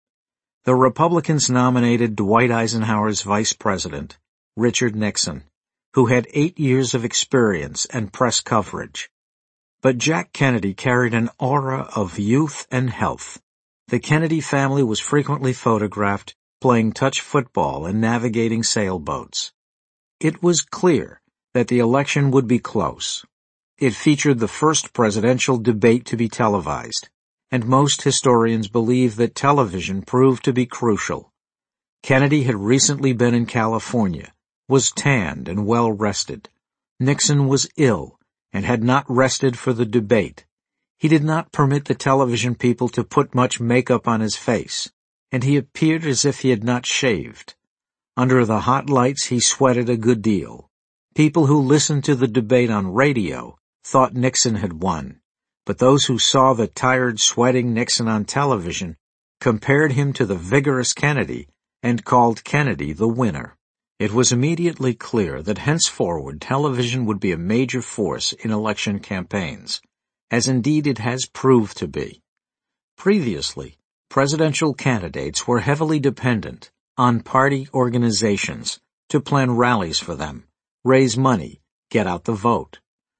The Republicans nominated Dwight Eisenhower's vice president, Richard Nixon, who had eight years of experience and press coverage. But Jack Kennedy carried an aura of youth and health. The Kennedy family was frequently photographed playing touch football and navigating sailboats. It was clear that the election would be close. It featured the first presidential debate to be televised, and most historians believe that television proved to be crucial. Kennedy had recently been in California, was tanned and well-rested. Nixon was ill and had not rested for the debate. He did not permit the television people to put much makeup on his face, and he appeared as if he had not shaved. Under the hot lights he sweated a good deal. People who listened to the debate on radio thought Nixon had won, but those who saw the tired, sweating Nixon on television compared him to the vigorous Kennedy and called Kennedy the winner. It was immediately clear that henceforward television would be a major force in election campaigns, as indeed it has proved to be. Previously, presidential candidates were heavily dependent on party organizations to plan rallies for them, raise money, get out the vote.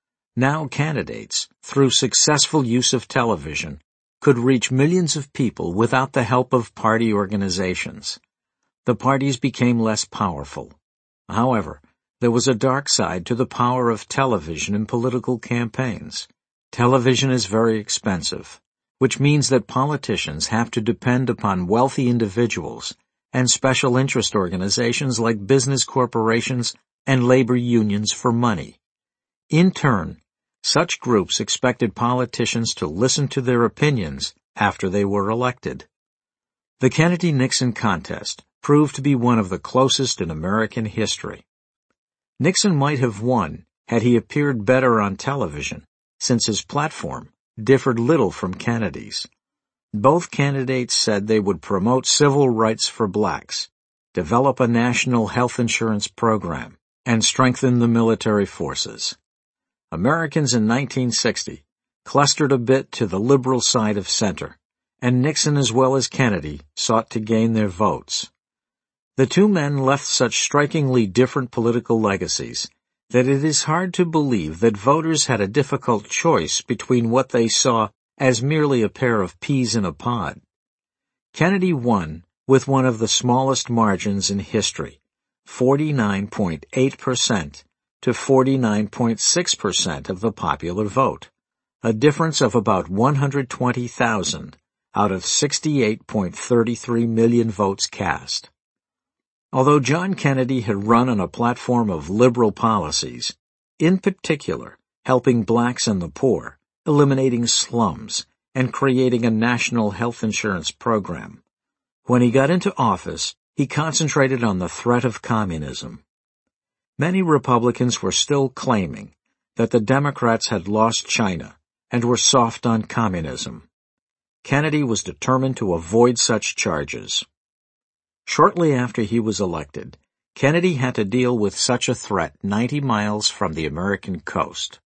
Now candidates, through successful use of television, could reach millions of people without the help of party organizations. The parties became less powerful. However, there was a dark side to the power of television in political campaigns. Television is very expensive, which means that politicians have to depend upon wealthy individuals and special interest organizations like business corporations and labor unions for money. In turn, such groups expected politicians to listen to their opinions after they were elected. The Kennedy-Nixon contest proved to be one of the closest in American history. Nixon might have won had he appeared better on television, since his platform differed little from Kennedy's. Both candidates said they would promote civil rights for blacks, develop a national health insurance program, and strengthen the military forces. Americans in nineteen sixty clustered a bit to the liberal side of center, and Nixon as well as Kennedy sought to gain their votes. The two men left such strikingly different political legacies that it is hard to believe that voters had a difficult choice between what they saw as merely a pair of peas in a pod. Kennedy won with one of the smallest margins in history, forty-nine point eight percent to forty-nine point six percent of the popular vote, a difference of about one hundred twenty thousand out of sixty-eight point three three million votes cast. Although John Kennedy had run on a platform of liberal policies, in particular helping blacks and the poor, eliminating slums, and creating a national health insurance program, when he got into office, he concentrated on the threat of communism. Many Republicans were still claiming that the Democrats had lost China and were soft on communism. Kennedy was determined to avoid such charges. Shortly after he was elected, Kennedy had to deal with such a threat ninety miles from the American coast.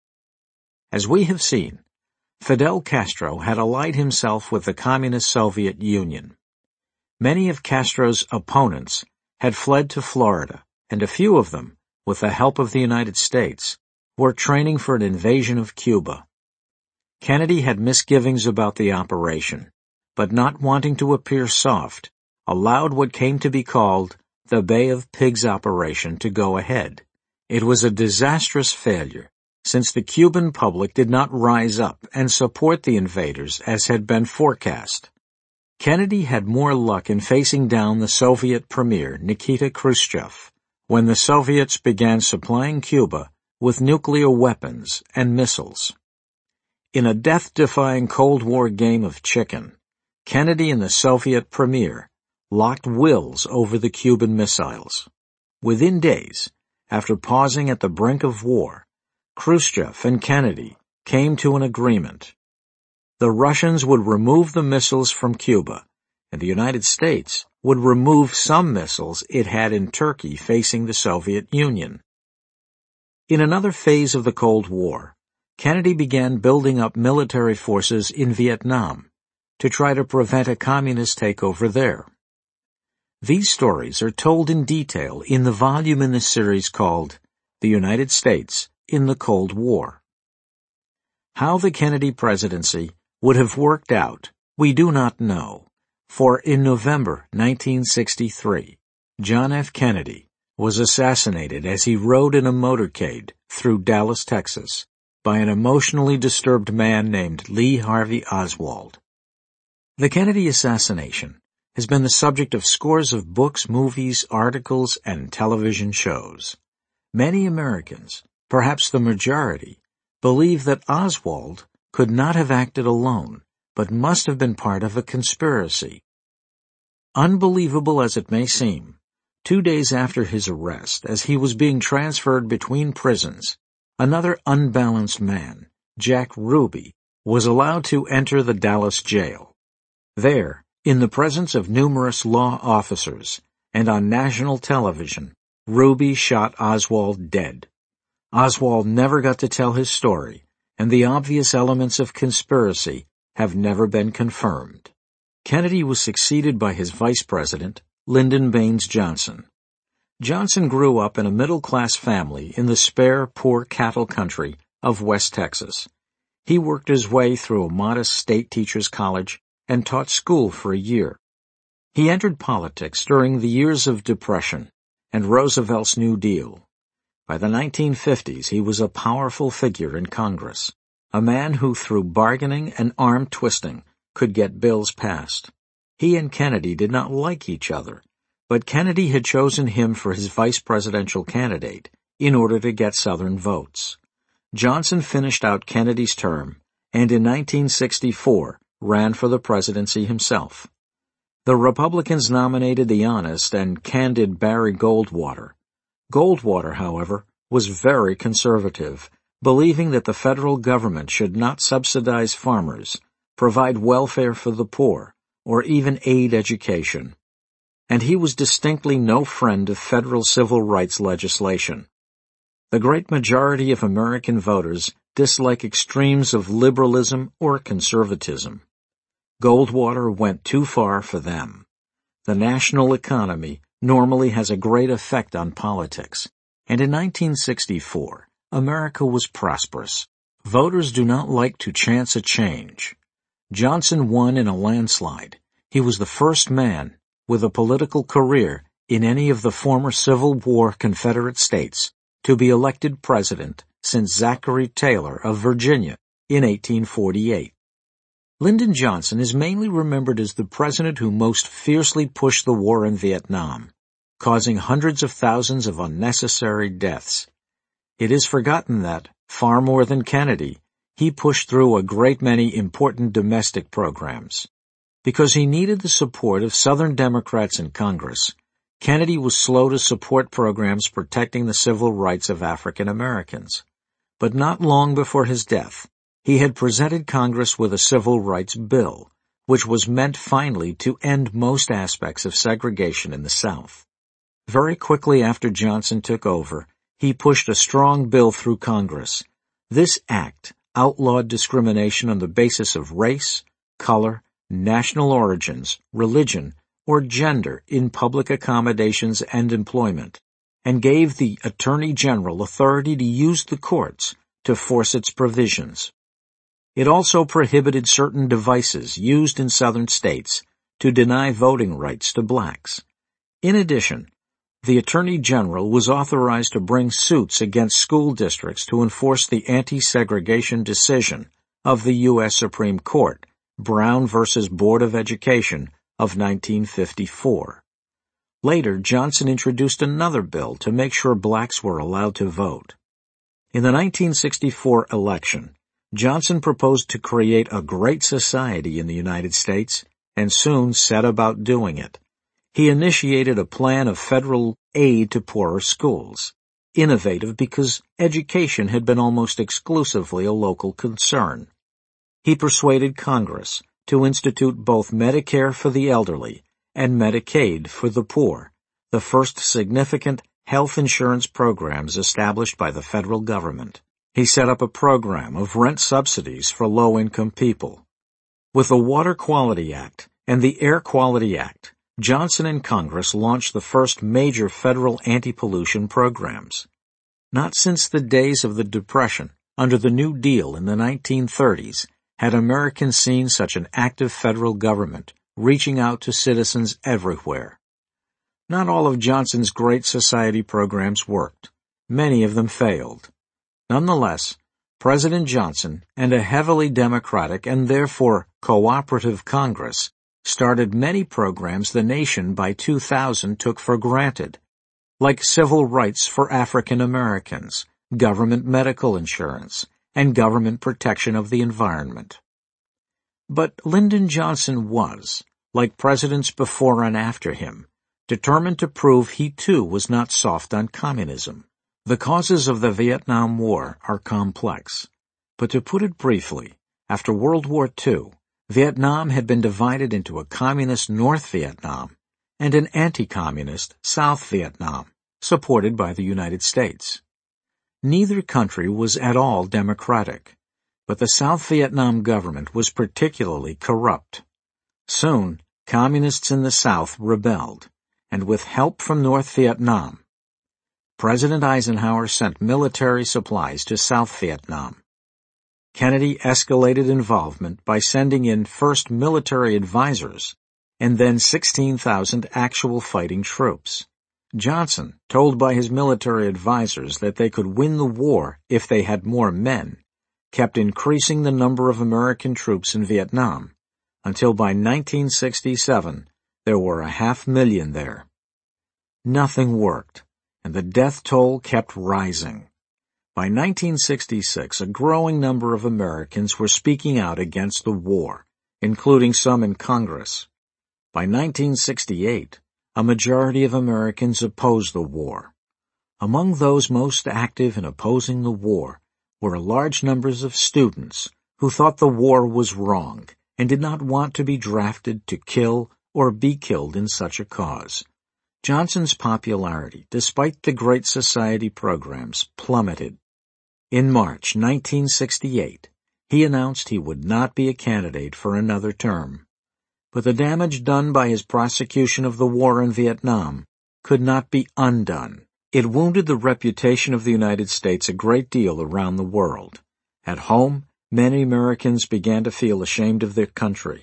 As we have seen, Fidel Castro had allied himself with the Communist Soviet Union. Many of Castro's opponents had fled to Florida, and a few of them with the help of the United States, were training for an invasion of Cuba. Kennedy had misgivings about the operation, but not wanting to appear soft, allowed what came to be called the Bay of Pigs operation to go ahead. It was a disastrous failure, since the Cuban public did not rise up and support the invaders as had been forecast. Kennedy had more luck in facing down the Soviet premier Nikita Khrushchev when the Soviets began supplying Cuba with nuclear weapons and missiles. In a death-defying Cold War game of chicken, Kennedy and the Soviet premier locked wills over the Cuban missiles. Within days, after pausing at the brink of war, Khrushchev and Kennedy came to an agreement. The Russians would remove the missiles from Cuba, and the United States would remove some missiles it had in Turkey facing the Soviet Union. In another phase of the Cold War, Kennedy began building up military forces in Vietnam to try to prevent a communist takeover there. These stories are told in detail in the volume in the series called The United States in the Cold War. How the Kennedy presidency would have worked out, we do not know, for in November nineteen sixty-three, John F. Kennedy was assassinated as he rode in a motorcade through Dallas, Texas, by an emotionally disturbed man named Lee Harvey Oswald. The Kennedy assassination has been the subject of scores of books, movies, articles, and television shows. Many Americans, perhaps the majority, believe that Oswald could not have acted alone, but must have been part of a conspiracy. Unbelievable as it may seem, two days after his arrest, as he was being transferred between prisons, another unbalanced man, Jack Ruby, was allowed to enter the Dallas jail. There, in the presence of numerous law officers, and on national television, Ruby shot Oswald dead. Oswald never got to tell his story, and the obvious elements of conspiracy have never been confirmed. Kennedy was succeeded by his vice president, Lyndon Baines Johnson. Johnson grew up in a middle-class family in the spare, poor cattle country of West Texas. He worked his way through a modest state teachers' college and taught school for a year. He entered politics during the years of Depression and Roosevelt's New Deal. By the nineteen fifties, he was a powerful figure in Congress, a man who through bargaining and arm twisting could get bills passed. He and Kennedy did not like each other, but Kennedy had chosen him for his vice presidential candidate in order to get Southern votes. Johnson finished out Kennedy's term and in nineteen sixty-four ran for the presidency himself. The Republicans nominated the honest and candid Barry Goldwater. Goldwater, however, was very conservative, believing that the federal government should not subsidize farmers, provide welfare for the poor, or even aid education. And he was distinctly no friend of federal civil rights legislation. The great majority of American voters dislike extremes of liberalism or conservatism. Goldwater went too far for them. The national economy normally has a great effect on politics, and in nineteen sixty-four, America was prosperous. Voters do not like to chance a change. Johnson won in a landslide. He was the first man with a political career in any of the former Civil War Confederate states to be elected president since Zachary Taylor of Virginia in eighteen forty-eight. Lyndon Johnson is mainly remembered as the president who most fiercely pushed the war in Vietnam, causing hundreds of thousands of unnecessary deaths. It is forgotten that, far more than Kennedy, he pushed through a great many important domestic programs. Because he needed the support of Southern Democrats in Congress, Kennedy was slow to support programs protecting the civil rights of African Americans. But not long before his death, he had presented Congress with a civil rights bill, which was meant finally to end most aspects of segregation in the South. Very quickly after Johnson took over, he pushed a strong bill through Congress. This act outlawed discrimination on the basis of race, color, national origins, religion, or gender in public accommodations and employment, and gave the Attorney General authority to use the courts to force its provisions. It also prohibited certain devices used in Southern states to deny voting rights to blacks. In addition, the Attorney General was authorized to bring suits against school districts to enforce the anti-segregation decision of the U S Supreme Court, Brown versus Board of Education of nineteen fifty-four. Later, Johnson introduced another bill to make sure blacks were allowed to vote. In the nineteen sixty-four election, Johnson proposed to create a great society in the United States and soon set about doing it. He initiated a plan of federal aid to poorer schools, innovative because education had been almost exclusively a local concern. He persuaded Congress to institute both Medicare for the elderly and Medicaid for the poor, the first significant health insurance programs established by the federal government. He set up a program of rent subsidies for low-income people. With the Water Quality Act and the Air Quality Act, Johnson and Congress launched the first major federal anti-pollution programs. Not since the days of the Depression, under the New Deal in the nineteen thirties, had Americans seen such an active federal government reaching out to citizens everywhere. Not all of Johnson's Great Society programs worked. Many of them failed. Nonetheless, President Johnson and a heavily Democratic and therefore cooperative Congress started many programs the nation by two thousand took for granted, like civil rights for African Americans, government medical insurance, and government protection of the environment. But Lyndon Johnson was, like presidents before and after him, determined to prove he too was not soft on communism. The causes of the Vietnam War are complex, but to put it briefly, after World War Two, Vietnam had been divided into a communist North Vietnam and an anti-communist South Vietnam, supported by the United States. Neither country was at all democratic, but the South Vietnam government was particularly corrupt. Soon, communists in the South rebelled, and with help from North Vietnam, President Eisenhower sent military supplies to South Vietnam. Kennedy escalated involvement by sending in first military advisors and then sixteen thousand actual fighting troops. Johnson, told by his military advisors that they could win the war if they had more men, kept increasing the number of American troops in Vietnam, until by nineteen sixty-seven there were a half million there. Nothing worked, and the death toll kept rising. By nineteen sixty-six, a growing number of Americans were speaking out against the war, including some in Congress. By nineteen sixty-eight, a majority of Americans opposed the war. Among those most active in opposing the war were large numbers of students who thought the war was wrong and did not want to be drafted to kill or be killed in such a cause. Johnson's popularity, despite the Great Society programs, plummeted. In March nineteen sixty-eight, he announced he would not be a candidate for another term. But the damage done by his prosecution of the war in Vietnam could not be undone. It wounded the reputation of the United States a great deal around the world. At home, many Americans began to feel ashamed of their country.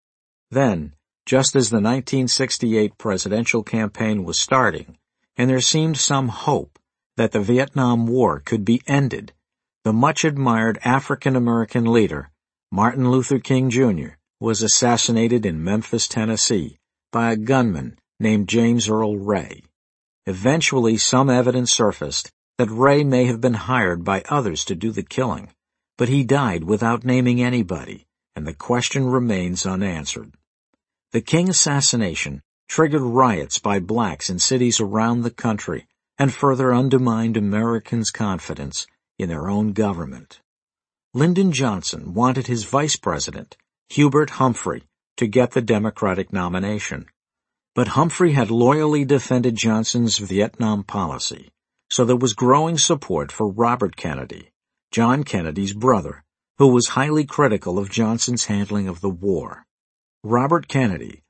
Then, just as the nineteen sixty-eight presidential campaign was starting, and there seemed some hope that the Vietnam War could be ended, the much-admired African-American leader, Martin Luther King Junior, was assassinated in Memphis, Tennessee, by a gunman named James Earl Ray. Eventually, some evidence surfaced that Ray may have been hired by others to do the killing, but he died without naming anybody, and the question remains unanswered. The King assassination triggered riots by blacks in cities around the country and further undermined Americans' confidence in their own government. Lyndon Johnson wanted his vice president, Hubert Humphrey, to get the Democratic nomination. But Humphrey had loyally defended Johnson's Vietnam policy, so there was growing support for Robert Kennedy, John Kennedy's brother, who was highly critical of Johnson's handling of the war. Robert Kennedy,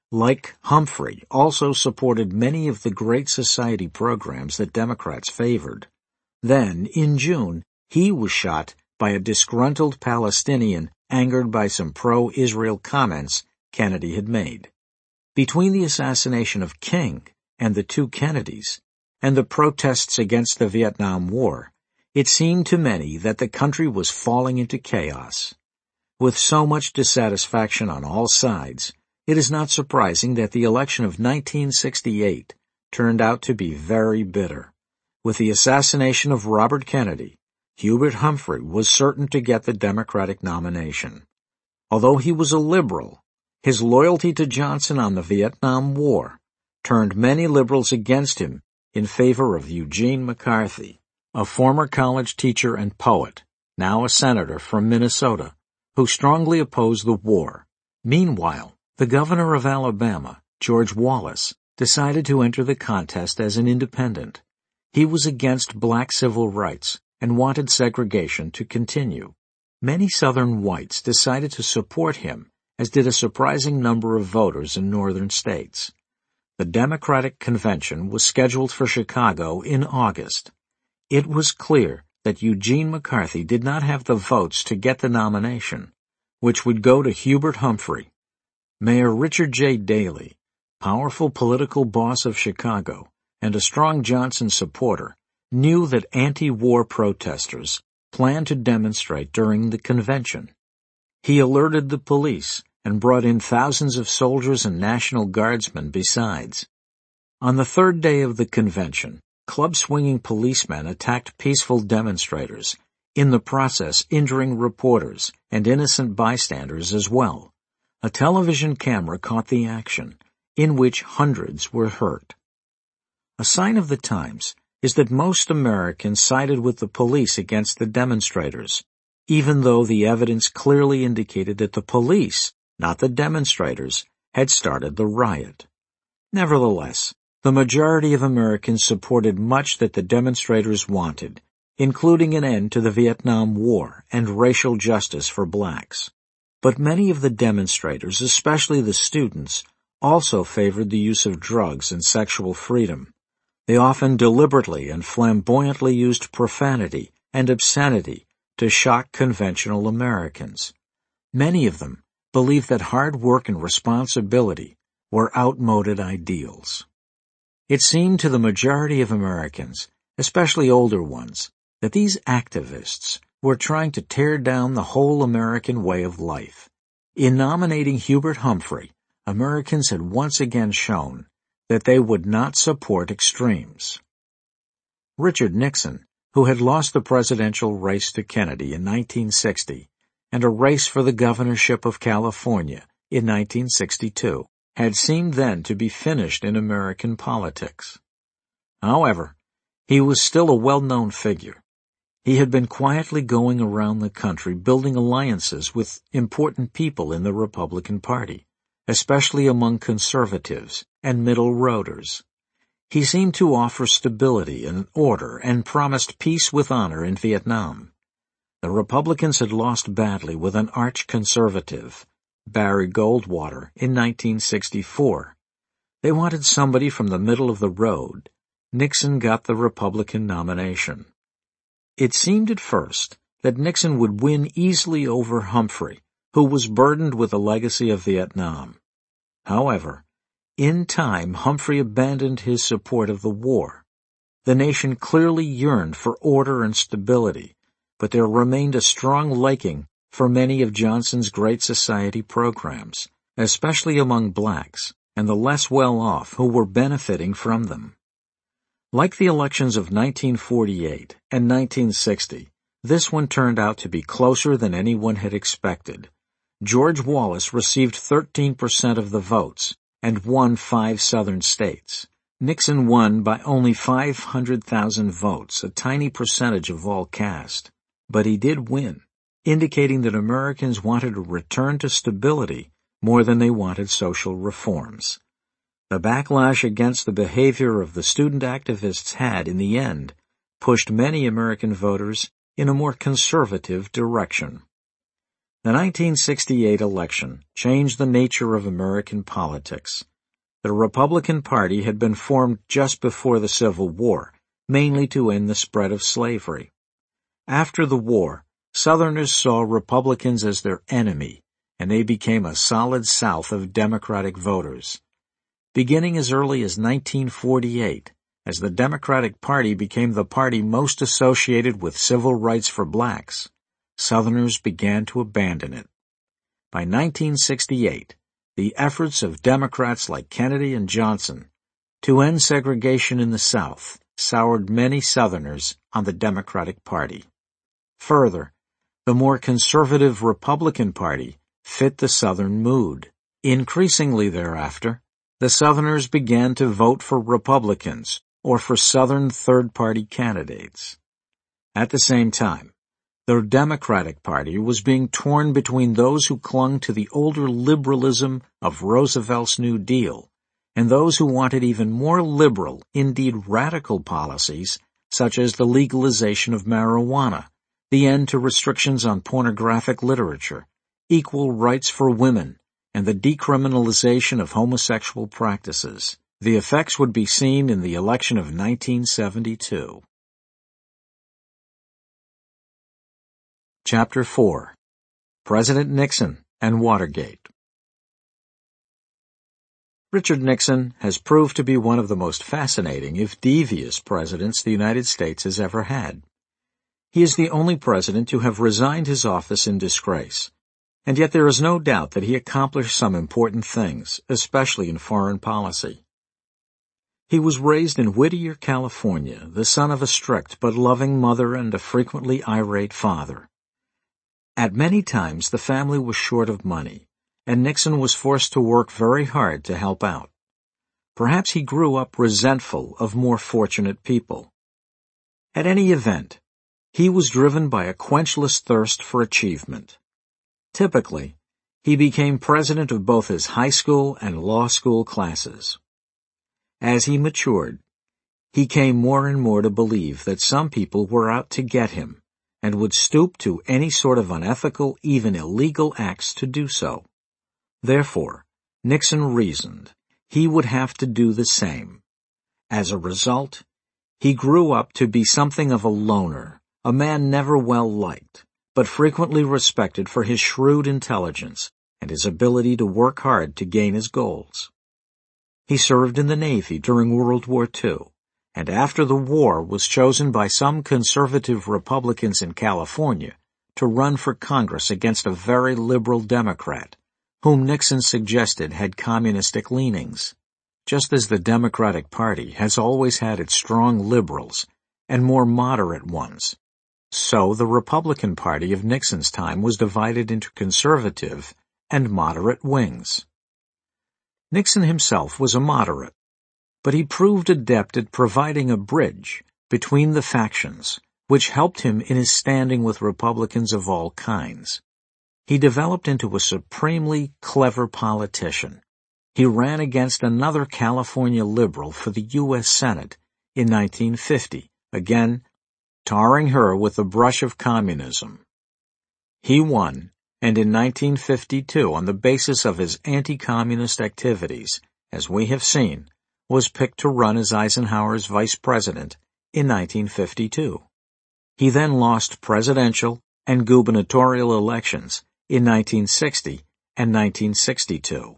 like Humphrey, also supported many of the Great Society programs that Democrats favored. Then, in June, he was shot by a disgruntled Palestinian angered by some pro-Israel comments Kennedy had made. Between the assassination of King and the two Kennedys, and the protests against the Vietnam War, it seemed to many that the country was falling into chaos. With so much dissatisfaction on all sides, it is not surprising that the election of nineteen sixty-eight turned out to be very bitter. With the assassination of Robert Kennedy, Hubert Humphrey was certain to get the Democratic nomination. Although he was a liberal, his loyalty to Johnson on the Vietnam War turned many liberals against him in favor of Eugene McCarthy, a former college teacher and poet, now a senator from Minnesota, who strongly opposed the war. Meanwhile, the governor of Alabama, George Wallace, decided to enter the contest as an independent. He was against black civil rights and wanted segregation to continue. Many Southern whites decided to support him, as did a surprising number of voters in northern states. The Democratic Convention was scheduled for Chicago in August. It was clear that Eugene McCarthy did not have the votes to get the nomination, which would go to Hubert Humphrey. Mayor Richard J. Daley, powerful political boss of Chicago and a strong Johnson supporter, knew that anti-war protesters planned to demonstrate during the convention. He alerted the police and brought in thousands of soldiers and National Guardsmen besides. On the third day of the convention, club-swinging policemen attacked peaceful demonstrators, in the process injuring reporters and innocent bystanders as well. A television camera caught the action, in which hundreds were hurt. A sign of the times is that most Americans sided with the police against the demonstrators, even though the evidence clearly indicated that the police, not the demonstrators, had started the riot. Nevertheless, the majority of Americans supported much that the demonstrators wanted, including an end to the Vietnam War and racial justice for blacks. But many of the demonstrators, especially the students, also favored the use of drugs and sexual freedom. They often deliberately and flamboyantly used profanity and obscenity to shock conventional Americans. Many of them believed that hard work and responsibility were outmoded ideals. It seemed to the majority of Americans, especially older ones, that these activists were trying to tear down the whole American way of life. In nominating Hubert Humphrey, Americans had once again shown that they would not support extremes. Richard Nixon, who had lost the presidential race to Kennedy in nineteen sixty and a race for the governorship of California in nineteen sixty-two, had seemed then to be finished in American politics. However, he was still a well-known figure. He had been quietly going around the country building alliances with important people in the Republican Party, especially among conservatives and middle roaders. He seemed to offer stability and order and promised peace with honor in Vietnam. The Republicans had lost badly with an arch-conservative, Barry Goldwater, in nineteen sixty-four. They wanted somebody from the middle of the road. Nixon got the Republican nomination. It seemed at first that Nixon would win easily over Humphrey, who was burdened with the legacy of Vietnam. However, in time Humphrey abandoned his support of the war. The nation clearly yearned for order and stability, but there remained a strong liking for many of Johnson's Great Society programs, especially among blacks and the less well-off who were benefiting from them. Like the elections of nineteen forty-eight and nineteen sixty, this one turned out to be closer than anyone had expected. George Wallace received thirteen percent of the votes and won five southern states. Nixon won by only five hundred thousand votes, a tiny percentage of all cast. But he did win, indicating that Americans wanted a return to stability more than they wanted social reforms. The backlash against the behavior of the student activists had, in the end, pushed many American voters in a more conservative direction. The nineteen sixty-eight election changed the nature of American politics. The Republican Party had been formed just before the Civil War, mainly to end the spread of slavery. After the war, Southerners saw Republicans as their enemy, and they became a solid South of Democratic voters. Beginning as early as nineteen forty-eight, as the Democratic Party became the party most associated with civil rights for blacks, Southerners began to abandon it. By nineteen sixty-eight, the efforts of Democrats like Kennedy and Johnson to end segregation in the South soured many Southerners on the Democratic Party. Further, the more conservative Republican Party fit the Southern mood. Increasingly thereafter, the Southerners began to vote for Republicans or for Southern third-party candidates. At the same time, the Democratic Party was being torn between those who clung to the older liberalism of Roosevelt's New Deal and those who wanted even more liberal, indeed radical policies, such as the legalization of marijuana, the end to restrictions on pornographic literature, equal rights for women, and the decriminalization of homosexual practices. The effects would be seen in the election of nineteen seventy-two. Chapter four. President Nixon and Watergate. Richard Nixon has proved to be one of the most fascinating, if devious, presidents the United States has ever had. He is the only president to have resigned his office in disgrace, and yet there is no doubt that he accomplished some important things, especially in foreign policy. He was raised in Whittier, California, the son of a strict but loving mother and a frequently irate father. At many times the family was short of money, and Nixon was forced to work very hard to help out. Perhaps he grew up resentful of more fortunate people. At any event, he was driven by a quenchless thirst for achievement. Typically, he became president of both his high school and law school classes. As he matured, he came more and more to believe that some people were out to get him and would stoop to any sort of unethical, even illegal acts to do so. Therefore, Nixon reasoned he would have to do the same. As a result, he grew up to be something of a loner, a man never well liked, but frequently respected for his shrewd intelligence and his ability to work hard to gain his goals. He served in the Navy during World War Two, and after the war was chosen by some conservative Republicans in California to run for Congress against a very liberal Democrat, whom Nixon suggested had communistic leanings. Just as the Democratic Party has always had its strong liberals and more moderate ones, so the Republican Party of Nixon's time was divided into conservative and moderate wings. Nixon himself was a moderate, but he proved adept at providing a bridge between the factions, which helped him in his standing with Republicans of all kinds. He developed into a supremely clever politician. He ran against another California liberal for the U S Senate in nineteen fifty, again tarring her with the brush of communism. He won, and in nineteen fifty-two, on the basis of his anti-communist activities, as we have seen, was picked to run as Eisenhower's vice president in nineteen fifty-two. He then lost presidential and gubernatorial elections in nineteen sixty and nineteen sixty-two.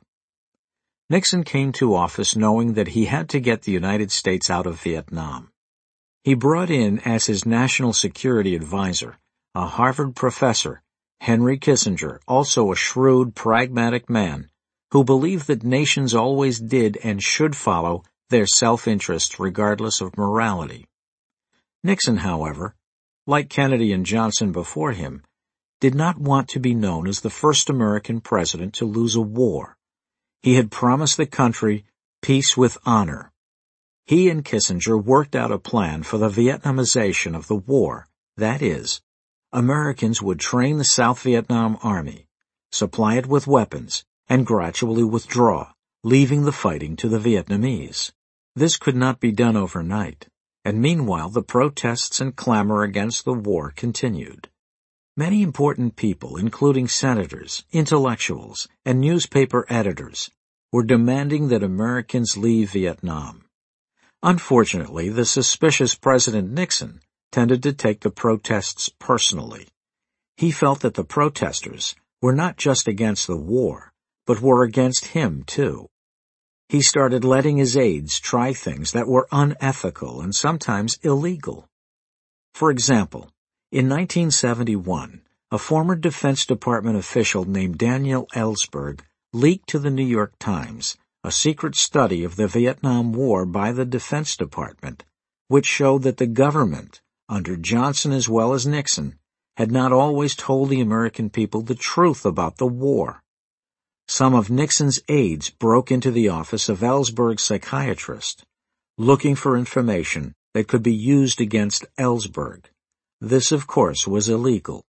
Nixon came to office knowing that he had to get the United States out of Vietnam. He brought in as his national security advisor a Harvard professor, Henry Kissinger, also a shrewd, pragmatic man who believed that nations always did and should follow their self-interest regardless of morality. Nixon, however, like Kennedy and Johnson before him, did not want to be known as the first American president to lose a war. He had promised the country peace with honor. He and Kissinger worked out a plan for the Vietnamization of the war. That is, Americans would train the South Vietnam Army, supply it with weapons, and gradually withdraw, leaving the fighting to the Vietnamese. This could not be done overnight, and meanwhile the protests and clamor against the war continued. Many important people, including senators, intellectuals, and newspaper editors, were demanding that Americans leave Vietnam. Unfortunately, the suspicious President Nixon tended to take the protests personally. He felt that the protesters were not just against the war, but were against him too. He started letting his aides try things that were unethical and sometimes illegal. For example, in nineteen seventy-one, a former Defense Department official named Daniel Ellsberg leaked to the New York Times a secret study of the Vietnam War by the Defense Department, which showed that the government, under Johnson as well as Nixon, had not always told the American people the truth about the war. Some of Nixon's aides broke into the office of Ellsberg's psychiatrist, looking for information that could be used against Ellsberg. This, of course, was illegal.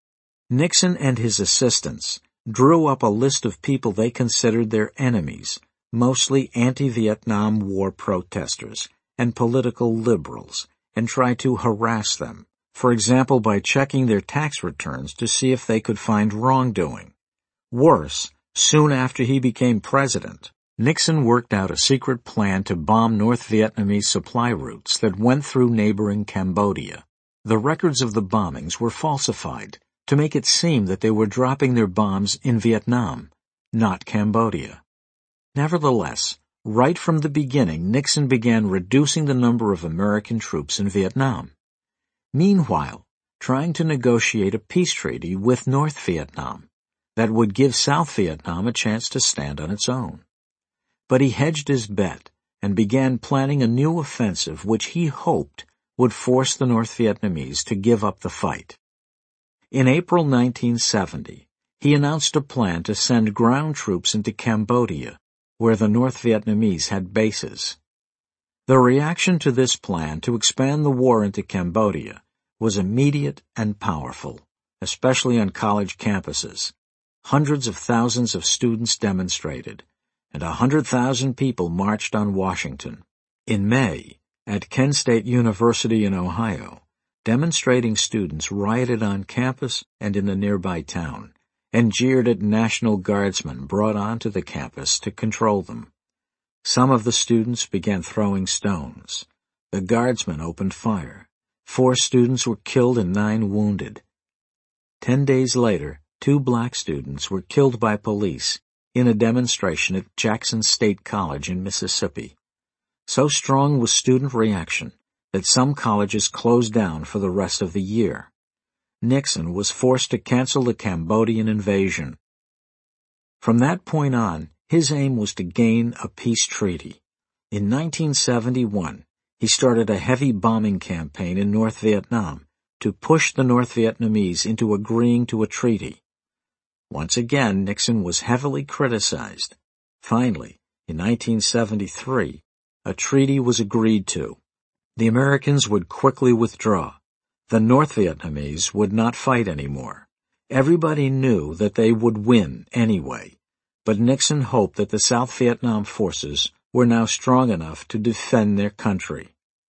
Nixon and his assistants drew up a list of people they considered their enemies, mostly anti-Vietnam War protesters and political liberals, and tried to harass them, for example by checking their tax returns to see if they could find wrongdoing. Worse, soon after he became president, Nixon worked out a secret plan to bomb North Vietnamese supply routes that went through neighboring Cambodia. The records of the bombings were falsified to make it seem that they were dropping their bombs in Vietnam, not Cambodia. Nevertheless, right from the beginning, Nixon began reducing the number of American troops in Vietnam. Meanwhile, trying to negotiate a peace treaty with North Vietnam that would give South Vietnam a chance to stand on its own. But he hedged his bet and began planning a new offensive which he hoped would force the North Vietnamese to give up the fight. In April nineteen seventy, he announced a plan to send ground troops into Cambodia, where the North Vietnamese had bases. The reaction to this plan to expand the war into Cambodia was immediate and powerful, especially on college campuses. Hundreds of thousands of students demonstrated, and a hundred thousand people marched on Washington. In May, at Kent State University in Ohio, demonstrating students rioted on campus and in the nearby town, and jeered at National Guardsmen brought onto the campus to control them. Some of the students began throwing stones. The Guardsmen opened fire. Four students were killed and nine wounded. Ten days later, two black students were killed by police in a demonstration at Jackson State College in Mississippi. So strong was student reaction that some colleges closed down for the rest of the year. Nixon was forced to cancel the Cambodian invasion. From that point on, his aim was to gain a peace treaty. In nineteen seventy-one, he started a heavy bombing campaign in North Vietnam to push the North Vietnamese into agreeing to a treaty. Once again, Nixon was heavily criticized. Finally, in nineteen seventy-three, a treaty was agreed to. The Americans would quickly withdraw. The North Vietnamese would not fight anymore. Everybody knew that they would win anyway, but Nixon hoped that the South Vietnam forces were now strong enough to defend their country.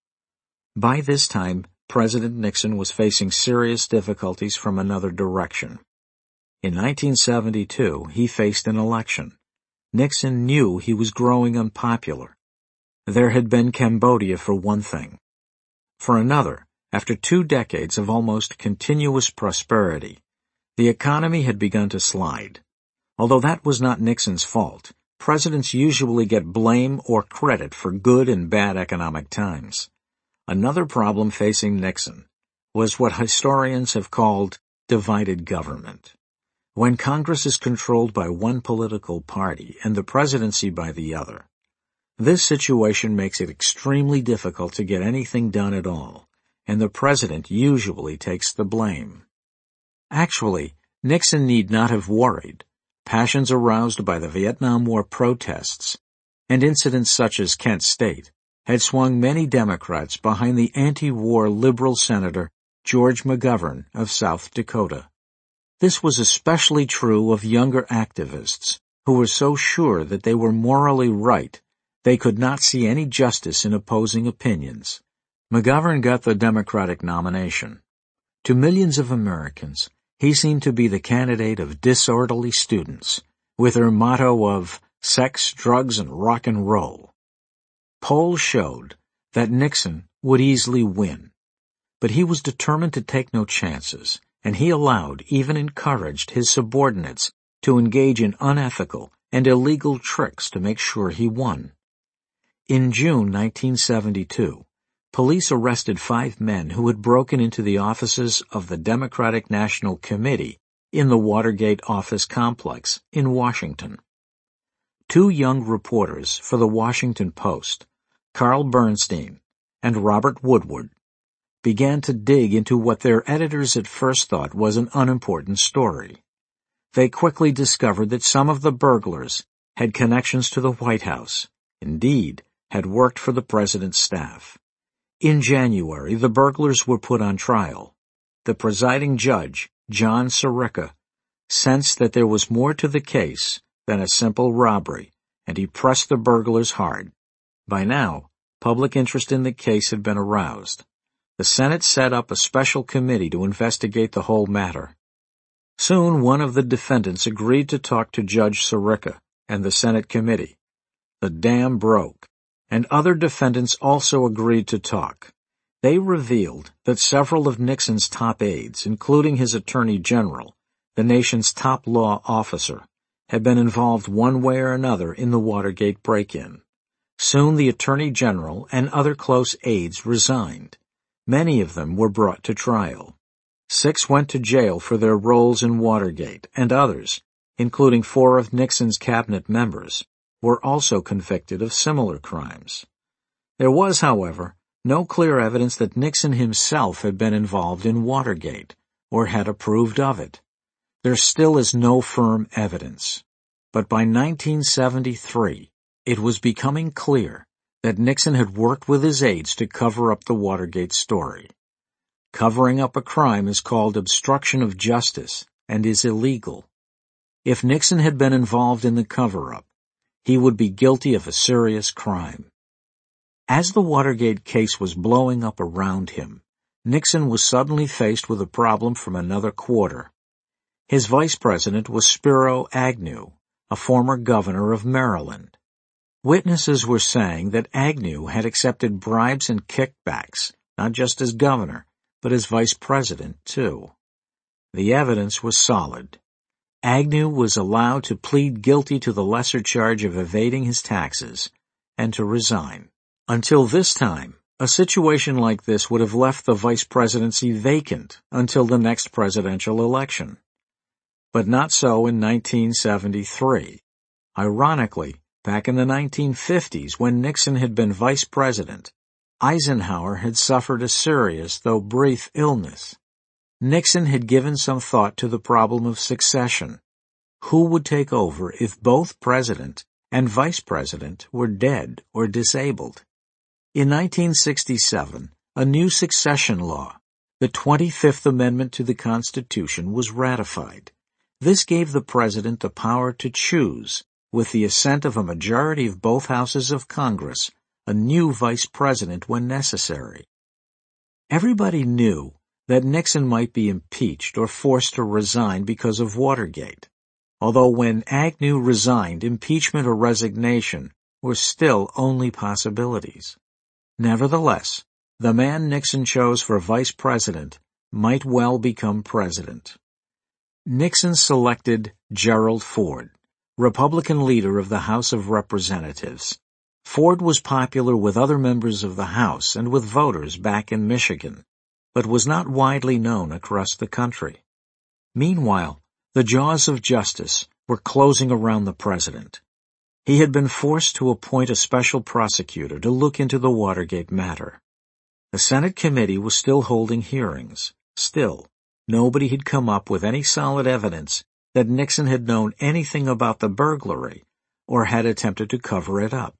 By this time, President Nixon was facing serious difficulties from another direction. In nineteen seventy-two, he faced an election. Nixon knew he was growing unpopular. There had been Cambodia for one thing. For another, after two decades of almost continuous prosperity, the economy had begun to slide. Although that was not Nixon's fault, presidents usually get blame or credit for good and bad economic times. Another problem facing Nixon was what historians have called divided government. When Congress is controlled by one political party and the presidency by the other, this situation makes it extremely difficult to get anything done at all, and the president usually takes the blame. Actually, Nixon need not have worried. Passions aroused by the Vietnam War protests and incidents such as Kent State had swung many Democrats behind the anti-war liberal Senator George McGovern of South Dakota. This was especially true of younger activists who were so sure that they were morally right they could not see any justice in opposing opinions. McGovern got the Democratic nomination. To millions of Americans, He seemed to be the candidate of disorderly students, with their motto of sex, drugs, and rock and roll. Polls showed that Nixon would easily win, but he was determined to take no chances, and he allowed, even encouraged, his subordinates to engage in unethical and illegal tricks to make sure he won. In June nineteen seventy-two, police arrested five men who had broken into the offices of the Democratic National Committee in the Watergate office complex in Washington. Two young reporters for the Washington Post, Carl Bernstein and Robert Woodward, began to dig into what their editors at first thought was an unimportant story. They quickly discovered that some of the burglars had connections to the White House, indeed, had worked for the president's staff. In January, the burglars were put on trial. The presiding judge, John Sirica, sensed that there was more to the case than a simple robbery, and he pressed the burglars hard. By now, public interest in the case had been aroused. The Senate set up a special committee to investigate the whole matter. Soon one of the defendants agreed to talk to Judge Sirica and the Senate committee. The dam broke, and other defendants also agreed to talk. They revealed that several of Nixon's top aides, including his Attorney General, the nation's top law officer, had been involved one way or another in the Watergate break-in. Soon the Attorney General and other close aides resigned. Many of them were brought to trial. Six went to jail for their roles in Watergate, and others, including four of Nixon's cabinet members, were also convicted of similar crimes. There was, however, no clear evidence that Nixon himself had been involved in Watergate or had approved of it. There still is no firm evidence. But by nineteen seventy-three, it was becoming clear that Nixon had worked with his aides to cover up the Watergate story. Covering up a crime is called obstruction of justice and is illegal. If Nixon had been involved in the cover-up, he would be guilty of a serious crime. As the Watergate case was blowing up around him, Nixon was suddenly faced with a problem from another quarter. His vice president was Spiro Agnew, a former governor of Maryland. Witnesses were saying that Agnew had accepted bribes and kickbacks, not just as governor, but as vice president, too. The evidence was solid. Agnew was allowed to plead guilty to the lesser charge of evading his taxes and to resign. Until this time, a situation like this would have left the vice presidency vacant until the next presidential election. But not so in nineteen seventy-three. Ironically, back in the nineteen fifties, when Nixon had been vice president, Eisenhower had suffered a serious, though brief, illness. Nixon had given some thought to the problem of succession. Who would take over if both president and vice president were dead or disabled? In nineteen sixty-seven, a new succession law, the twenty-fifth Amendment to the Constitution, was ratified. This gave the president the power to choose, with the assent of a majority of both houses of Congress, a new vice president when necessary. Everybody knew that Nixon might be impeached or forced to resign because of Watergate, although when Agnew resigned, impeachment or resignation were still only possibilities. Nevertheless, the man Nixon chose for vice president might well become president. Nixon selected Gerald Ford, Republican leader of the House of Representatives. Ford was popular with other members of the House and with voters back in Michigan, but was not widely known across the country. Meanwhile, the jaws of justice were closing around the president. He had been forced to appoint a special prosecutor to look into the Watergate matter. The Senate committee was still holding hearings. Still, nobody had come up with any solid evidence that Nixon had known anything about the burglary or had attempted to cover it up.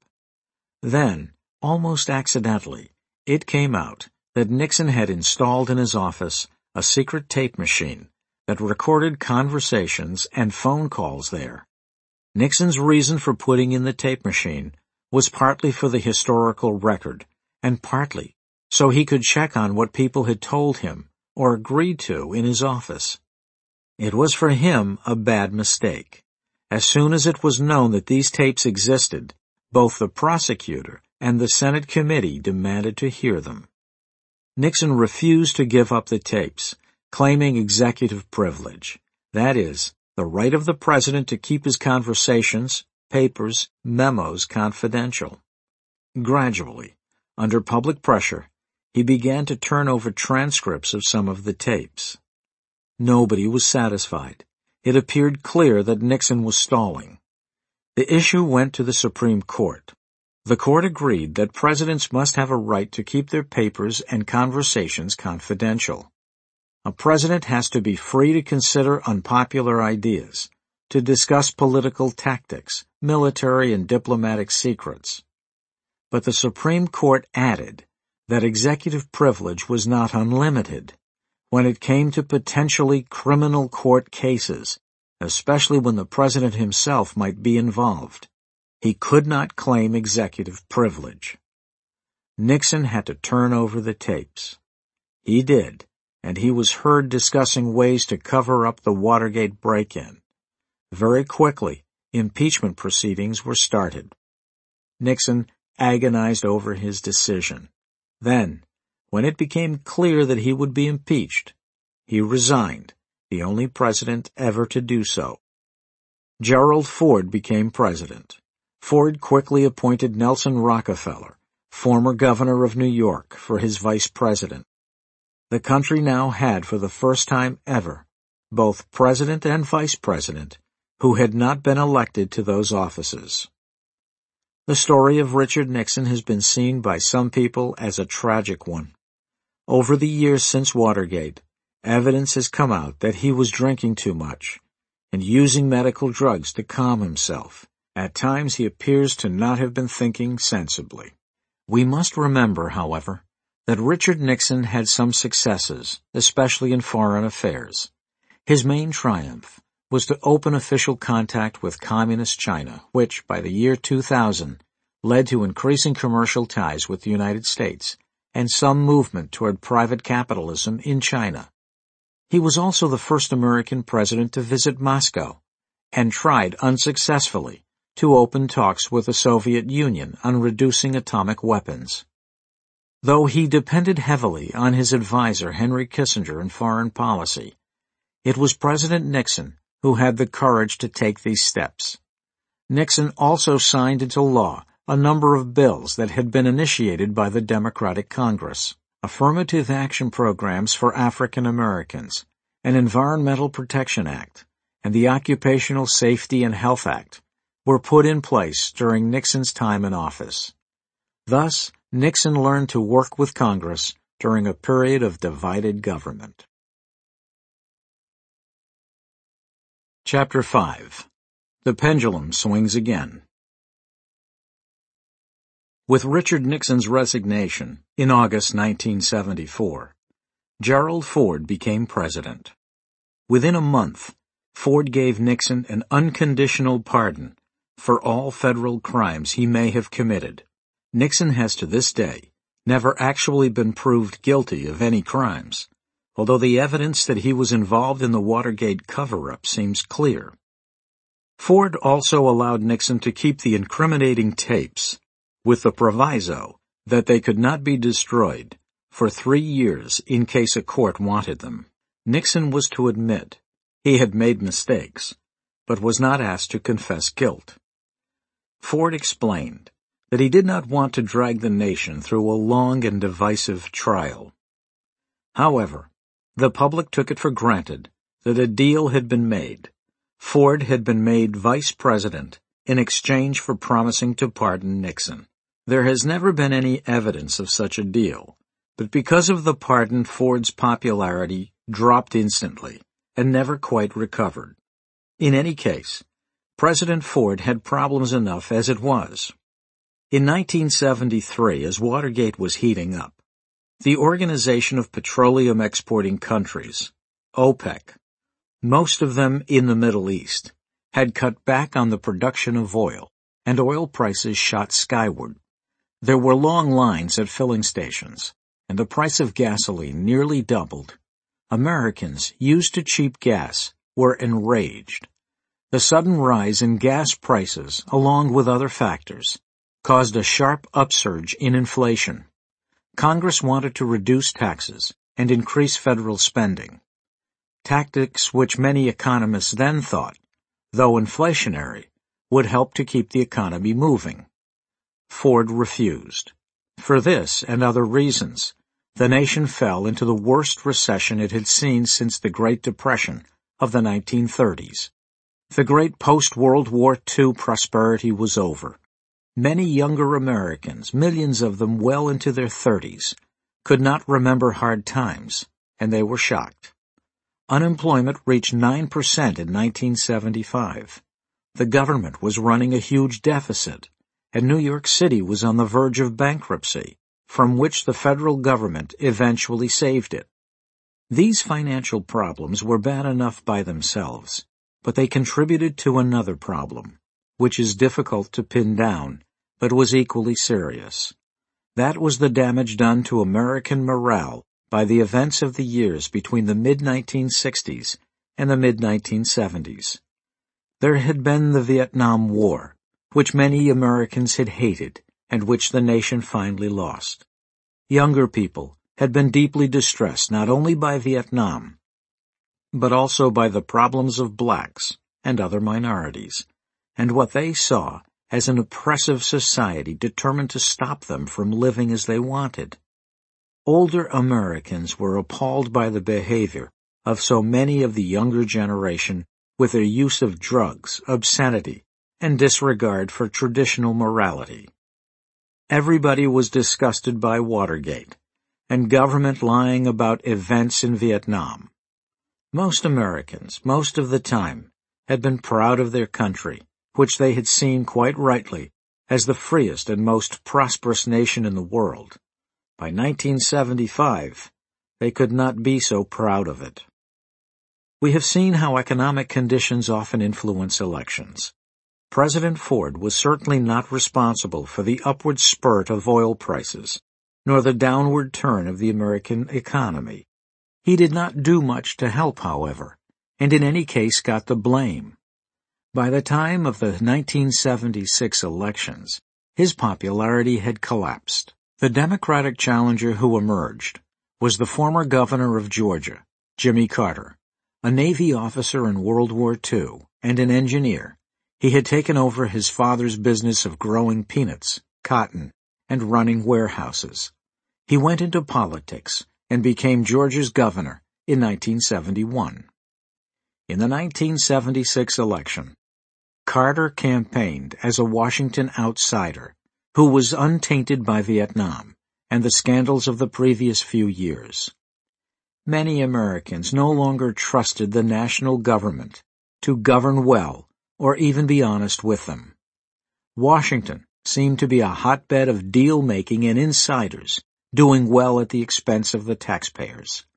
Then, almost accidentally, it came out that Nixon had installed in his office a secret tape machine that recorded conversations and phone calls there. Nixon's reason for putting in the tape machine was partly for the historical record, and partly so he could check on what people had told him or agreed to in his office. It was for him a bad mistake. As soon as it was known that these tapes existed, both the prosecutor and the Senate committee demanded to hear them. Nixon refused to give up the tapes, claiming executive privilege. That is, the right of the president to keep his conversations, papers, memos confidential. Gradually, under public pressure, he began to turn over transcripts of some of the tapes. Nobody was satisfied. It appeared clear that Nixon was stalling. The issue went to the Supreme Court. The court agreed that presidents must have a right to keep their papers and conversations confidential. A president has to be free to consider unpopular ideas, to discuss political tactics, military and diplomatic secrets. But the Supreme Court added that executive privilege was not unlimited when it came to potentially criminal court cases, especially when the president himself might be involved. He could not claim executive privilege. Nixon had to turn over the tapes. He did, and he was heard discussing ways to cover up the Watergate break-in. Very quickly, impeachment proceedings were started. Nixon agonized over his decision. Then, when it became clear that he would be impeached, he resigned, the only president ever to do so. Gerald Ford became president. Ford quickly appointed Nelson Rockefeller, former governor of New York, for his vice president. The country now had, for the first time ever, both president and vice president who had not been elected to those offices. The story of Richard Nixon has been seen by some people as a tragic one. Over the years since Watergate, evidence has come out that he was drinking too much and using medical drugs to calm himself. At times he appears to not have been thinking sensibly. We must remember, however, that Richard Nixon had some successes, especially in foreign affairs. His main triumph was to open official contact with Communist China, which, by the year two thousand, led to increasing commercial ties with the United States and some movement toward private capitalism in China. He was also the first American president to visit Moscow, and tried unsuccessfully to open talks with the Soviet Union on reducing atomic weapons. Though he depended heavily on his advisor Henry Kissinger in foreign policy, it was President Nixon who had the courage to take these steps. Nixon also signed into law a number of bills that had been initiated by the Democratic Congress. Affirmative action programs for African Americans, an Environmental Protection Act, and the Occupational Safety and Health Act were put in place during Nixon's time in office. Thus, Nixon learned to work with Congress during a period of divided government. Chapter five. The Pendulum Swings Again. With Richard Nixon's resignation in August nineteen seventy-four, Gerald Ford became president. Within a month, Ford gave Nixon an unconditional pardon for all federal crimes he may have committed. Nixon has to this day never actually been proved guilty of any crimes, although the evidence that he was involved in the Watergate cover-up seems clear. Ford also allowed Nixon to keep the incriminating tapes, with the proviso that they could not be destroyed, for three years in case a court wanted them. Nixon was to admit he had made mistakes, but was not asked to confess guilt. Ford explained that he did not want to drag the nation through a long and divisive trial. However, the public took it for granted that a deal had been made. Ford had been made vice president in exchange for promising to pardon Nixon. There has never been any evidence of such a deal, but because of the pardon, Ford's popularity dropped instantly and never quite recovered. In any case, President Ford had problems enough as it was. In nineteen seventy-three, as Watergate was heating up, the Organization of Petroleum Exporting Countries, OPEC, most of them in the Middle East, had cut back on the production of oil, and oil prices shot skyward. There were long lines at filling stations, and the price of gasoline nearly doubled. Americans, used to cheap gas, were enraged. The sudden rise in gas prices, along with other factors, caused a sharp upsurge in inflation. Congress wanted to reduce taxes and increase federal spending, tactics which many economists then thought, though inflationary, would help to keep the economy moving. Ford refused. For this and other reasons, the nation fell into the worst recession it had seen since the Great Depression of the nineteen thirties. The great post-World War Two prosperity was over. Many younger Americans, millions of them well into their thirties, could not remember hard times, and they were shocked. Unemployment reached nine percent in nineteen seventy-five. The government was running a huge deficit, and New York City was on the verge of bankruptcy, from which the federal government eventually saved it. These financial problems were bad enough by themselves, but they contributed to another problem, which is difficult to pin down, but was equally serious. That was the damage done to American morale by the events of the years between the mid nineteen sixties and the mid nineteen seventies. There had been the Vietnam War, which many Americans had hated and which the nation finally lost. Younger people had been deeply distressed not only by Vietnam, but also by the problems of blacks and other minorities, and what they saw as an oppressive society determined to stop them from living as they wanted. Older Americans were appalled by the behavior of so many of the younger generation with their use of drugs, obscenity, and disregard for traditional morality. Everybody was disgusted by Watergate and government lying about events in Vietnam. Most Americans, most of the time, had been proud of their country, which they had seen quite rightly as the freest and most prosperous nation in the world. By nineteen seventy-five, they could not be so proud of it. We have seen how economic conditions often influence elections. President Ford was certainly not responsible for the upward spurt of oil prices, nor the downward turn of the American economy. He did not do much to help, however, and in any case got the blame. By the time of the nineteen seventy-six elections, his popularity had collapsed. The Democratic challenger who emerged was the former governor of Georgia, Jimmy Carter, a Navy officer in World War Two and an engineer. He had taken over his father's business of growing peanuts, cotton, and running warehouses. He went into politics and became Georgia's governor in nineteen seventy-one. In the nineteen seventy-six election, Carter campaigned as a Washington outsider who was untainted by Vietnam and the scandals of the previous few years. Many Americans no longer trusted the national government to govern well or even be honest with them. Washington seemed to be a hotbed of deal-making and insiders doing well at the expense of the taxpayers.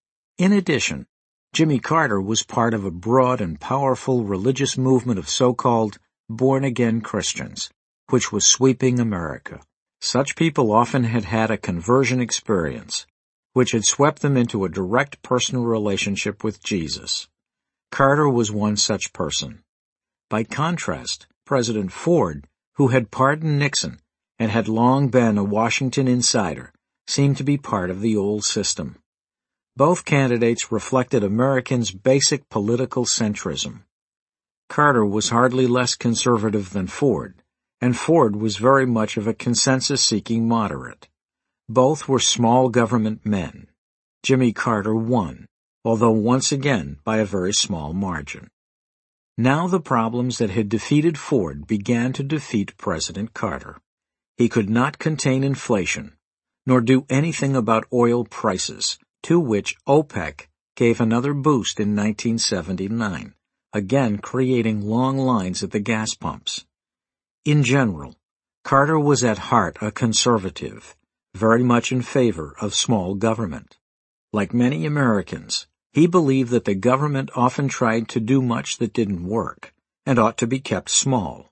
In addition, Jimmy Carter was part of a broad and powerful religious movement of so-called born-again Christians, which was sweeping America. Such people often had had a conversion experience, which had swept them into a direct personal relationship with Jesus. Carter was one such person. By contrast, President Ford, who had pardoned Nixon and had long been a Washington insider, seemed to be part of the old system. Both candidates reflected Americans' basic political centrism. Carter was hardly less conservative than Ford, and Ford was very much of a consensus-seeking moderate. Both were small government men. Jimmy Carter won, although once again by a very small margin. Now the problems that had defeated Ford began to defeat President Carter. He could not contain inflation, nor do anything about oil prices, to which OPEC gave another boost in nineteen seventy-nine, again creating long lines at the gas pumps. In general, Carter was at heart a conservative, very much in favor of small government. Like many Americans, he believed that the government often tried to do much that didn't work, and ought to be kept small.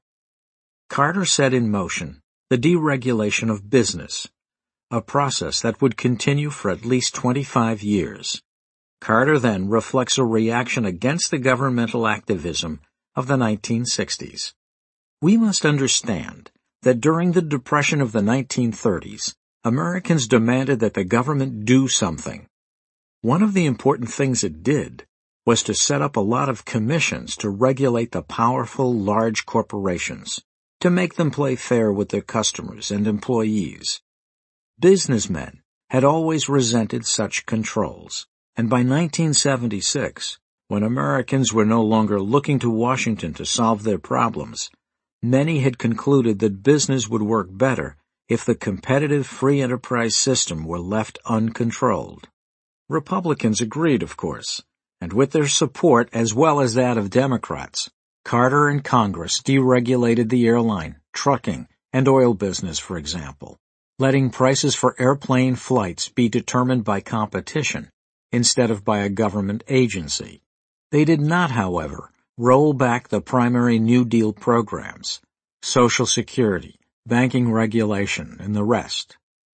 Carter set in motion the deregulation of business, a process that would continue for at least twenty-five years. Carter then reflects a reaction against the governmental activism of the nineteen sixties. We must understand that during the Depression of the nineteen thirties, Americans demanded that the government do something. One of the important things it did was to set up a lot of commissions to regulate the powerful large corporations, to make them play fair with their customers and employees. Businessmen had always resented such controls, and by nineteen seventy-six, when Americans were no longer looking to Washington to solve their problems, many had concluded that business would work better if the competitive free enterprise system were left uncontrolled. Republicans agreed, of course, and with their support as well as that of Democrats, Carter and Congress deregulated the airline, trucking, and oil business, for example, letting prices for airplane flights be determined by competition instead of by a government agency. They did not, however, roll back the primary New Deal programs, Social Security, banking regulation, and the rest.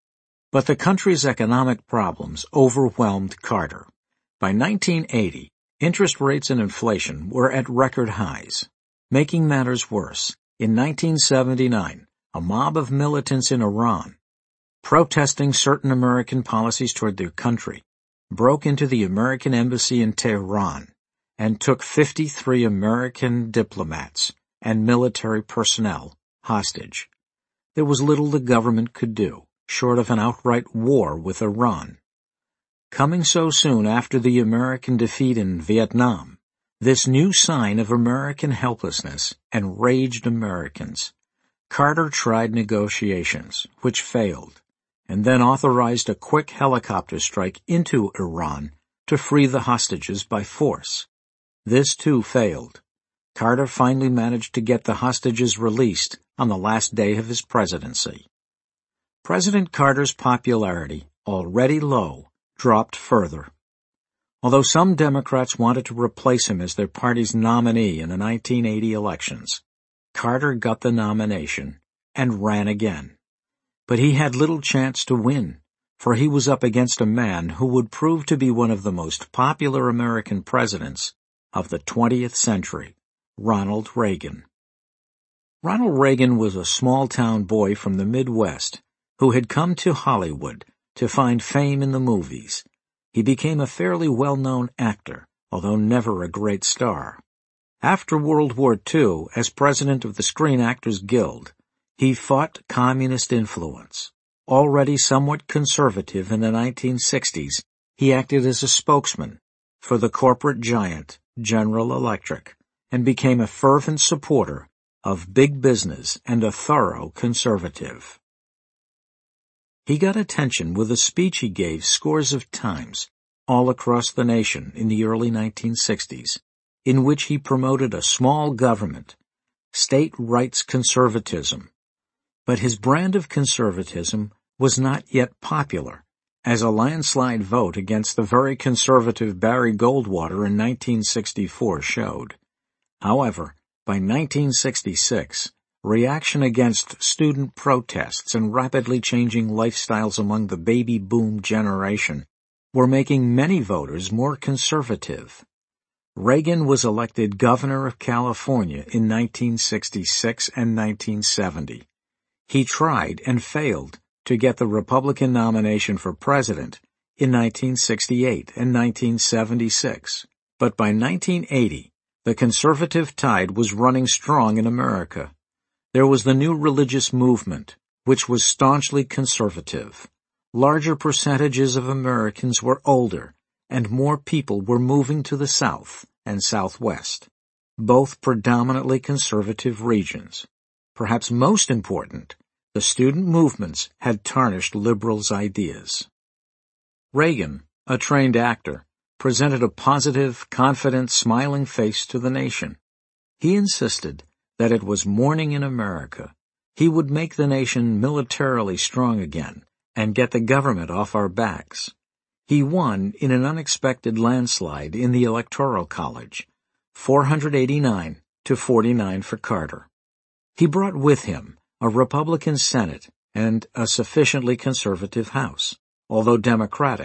But the country's economic problems overwhelmed Carter. By nineteen eighty, interest rates and inflation were at record highs. Making matters worse, in nineteen seventy-nine, a mob of militants in Iran, protesting certain American policies toward their country, broke into the American embassy in Tehran and took fifty-three American diplomats and military personnel hostage. There was little the government could do, short of an outright war with Iran. Coming so soon after the American defeat in Vietnam, this new sign of American helplessness enraged Americans. Carter tried negotiations, which failed, and then authorized a quick helicopter strike into Iran to free the hostages by force. This too failed. Carter finally managed to get the hostages released on the last day of his presidency. President Carter's popularity, already low, dropped further. Although some Democrats wanted to replace him as their party's nominee in the nineteen eighty elections, Carter got the nomination and ran again. But he had little chance to win, for he was up against a man who would prove to be one of the most popular American presidents of the twentieth century, Ronald Reagan. Ronald Reagan was a small-town boy from the Midwest who had come to Hollywood to find fame in the movies. He became a fairly well-known actor, although never a great star. After World War Two, as president of the Screen Actors Guild, he fought communist influence. Already somewhat conservative in the nineteen sixties, he acted as a spokesman for the corporate giant General Electric and became a fervent supporter of big business and a thorough conservative. He got attention with a speech he gave scores of times all across the nation in the early nineteen sixties, in which he promoted a small government, state rights conservatism. But his brand of conservatism was not yet popular, as a landslide vote against the very conservative Barry Goldwater in nineteen sixty-four showed. However, by nineteen sixty-six, reaction against student protests and rapidly changing lifestyles among the baby boom generation were making many voters more conservative. Reagan was elected governor of California in nineteen sixty-six and nineteen seventy. He tried and failed to get the Republican nomination for president in nineteen sixty-eight and nineteen seventy-six, but by nineteen eighty, the conservative tide was running strong in America. There was the new religious movement, which was staunchly conservative. Larger percentages of Americans were older, and more people were moving to the South and Southwest, both predominantly conservative regions. Perhaps most important, the student movements had tarnished liberals' ideas. Reagan, a trained actor, presented a positive, confident, smiling face to the nation. He insisted that it was morning in America. He would make the nation militarily strong again and get the government off our backs. He won in an unexpected landslide in the Electoral College, four hundred eighty-nine to forty-nine for Carter. He brought with him a Republican Senate and a sufficiently conservative House, although Democratic,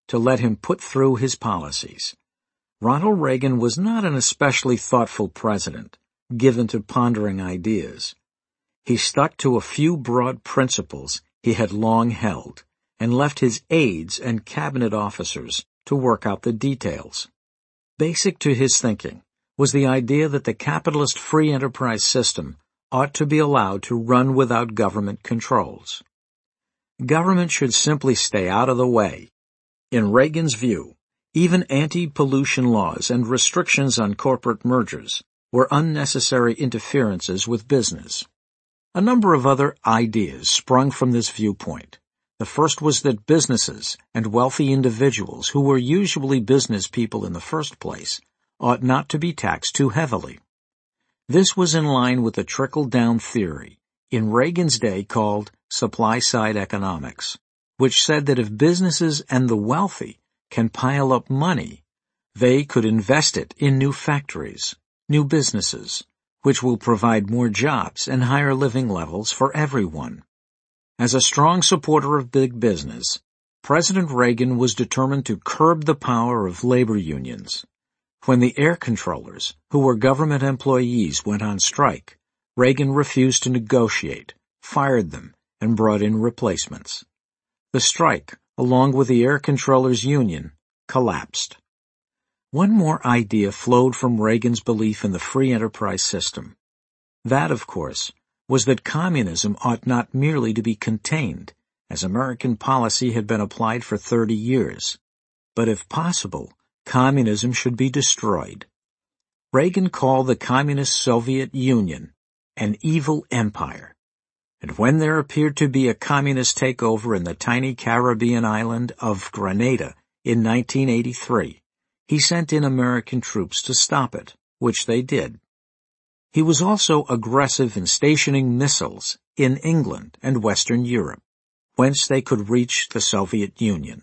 to let him put through his policies. Ronald Reagan was not an especially thoughtful president, given to pondering ideas. He stuck to a few broad principles he had long held, and left his aides and cabinet officers to work out the details. Basic to his thinking was the idea that the capitalist free enterprise system ought to be allowed to run without government controls. Government should simply stay out of the way. In Reagan's view, even anti-pollution laws and restrictions on corporate mergers were unnecessary interferences with business. A number of other ideas sprung from this viewpoint. The first was that businesses and wealthy individuals who were usually business people in the first place ought not to be taxed too heavily. This was in line with the trickle-down theory, in Reagan's day called supply-side economics, which said that if businesses and the wealthy can pile up money, they could invest it in new factories, new businesses, which will provide more jobs and higher living levels for everyone. As a strong supporter of big business, President Reagan was determined to curb the power of labor unions. When the air controllers, who were government employees, went on strike, Reagan refused to negotiate, fired them, and brought in replacements. The strike, along with the air controllers' union, collapsed. One more idea flowed from Reagan's belief in the free enterprise system. That, of course, was that communism ought not merely to be contained, as American policy had been applied for thirty years, but if possible, communism should be destroyed. Reagan called the Communist Soviet Union an evil empire, and when there appeared to be a communist takeover in the tiny Caribbean island of Grenada in nineteen eighty-three, he sent in American troops to stop it, which they did. He was also aggressive in stationing missiles in England and Western Europe, whence they could reach the Soviet Union.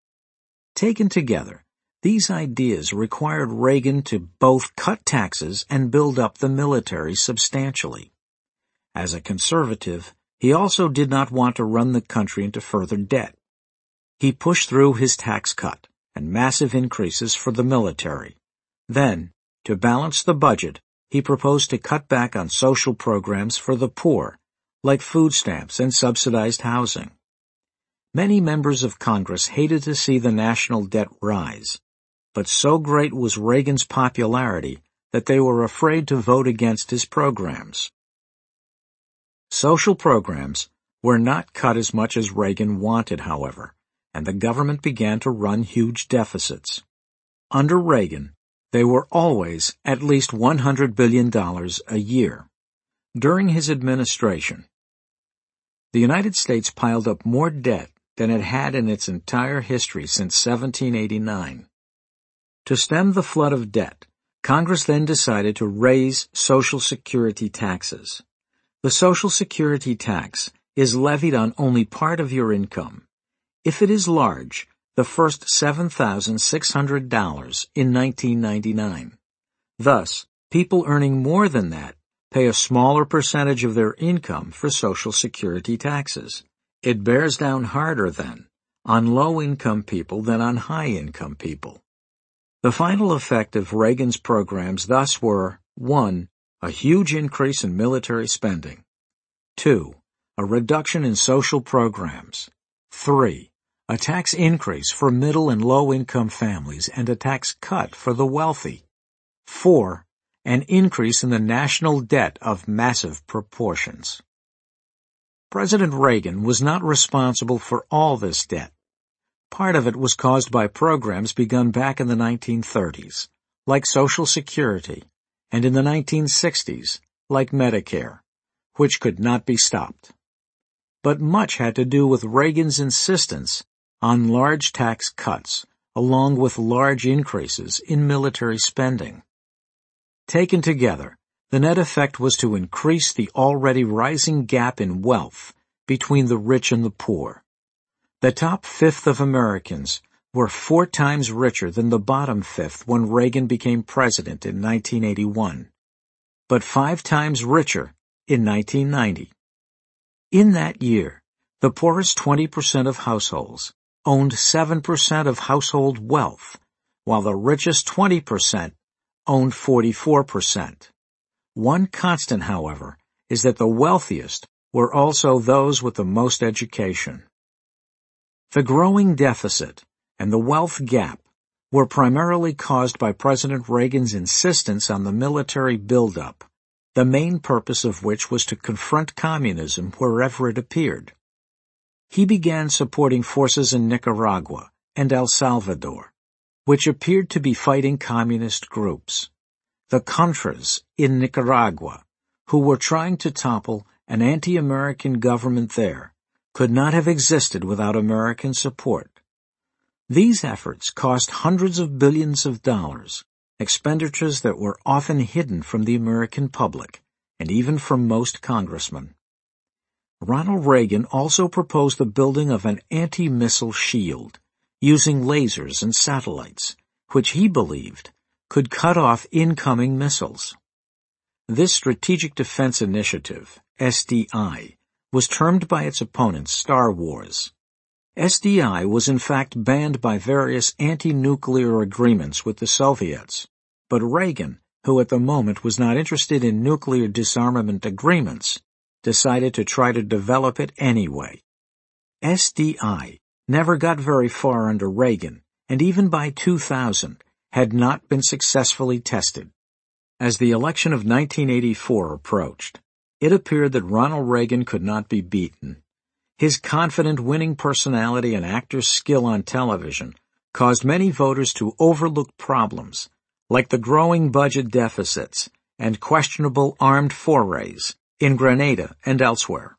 Taken together, these ideas required Reagan to both cut taxes and build up the military substantially. As a conservative, he also did not want to run the country into further debt. He pushed through his tax cut and massive increases for the military. Then, to balance the budget, he proposed to cut back on social programs for the poor, like food stamps and subsidized housing. Many members of Congress hated to see the national debt rise, but so great was Reagan's popularity that they were afraid to vote against his programs. Social programs were not cut as much as Reagan wanted, however, and the government began to run huge deficits. Under Reagan, they were always at least one hundred billion dollars a year. During his administration, the United States piled up more debt than it had in its entire history since seventeen eighty-nine. To stem the flood of debt, Congress then decided to raise Social Security taxes. The Social Security tax is levied on only part of your income. If it is large, the first seven thousand six hundred dollars in nineteen ninety-nine. Thus, people earning more than that pay a smaller percentage of their income for Social Security taxes. It bears down harder, then, on low-income people than on high-income people. The final effect of Reagan's programs thus were, one, a huge increase in military spending. Two, a reduction in social programs. Three, a tax increase for middle and low-income families and a tax cut for the wealthy. Four, an increase in the national debt of massive proportions. President Reagan was not responsible for all this debt. Part of it was caused by programs begun back in the nineteen thirties, like Social Security, and in the nineteen sixties, like Medicare, which could not be stopped. But much had to do with Reagan's insistence on large tax cuts, along with large increases in military spending. Taken together, the net effect was to increase the already rising gap in wealth between the rich and the poor. The top fifth of Americans were four times richer than the bottom fifth when Reagan became president in nineteen eighty-one, but five times richer in nineteen ninety. In that year, the poorest twenty percent of households owned seven percent of household wealth, while the richest twenty percent owned forty-four percent. One constant, however, is that the wealthiest were also those with the most education. The growing deficit and the wealth gap were primarily caused by President Reagan's insistence on the military buildup, the main purpose of which was to confront communism wherever it appeared. He began supporting forces in Nicaragua and El Salvador, which appeared to be fighting communist groups. The Contras in Nicaragua, who were trying to topple an anti-American government there, could not have existed without American support. These efforts cost hundreds of billions of dollars, expenditures that were often hidden from the American public, and even from most congressmen. Ronald Reagan also proposed the building of an anti-missile shield, using lasers and satellites, which he believed could cut off incoming missiles. This Strategic Defense Initiative, S D I, was termed by its opponents Star Wars. S D I was in fact banned by various anti-nuclear agreements with the Soviets, but Reagan, who at the moment was not interested in nuclear disarmament agreements, decided to try to develop it anyway. S D I never got very far under Reagan, and even by two thousand had not been successfully tested. As the election of nineteen eighty-four approached, it appeared that Ronald Reagan could not be beaten. His confident winning personality and actor's skill on television caused many voters to overlook problems, like the growing budget deficits and questionable armed forays in Grenada and elsewhere.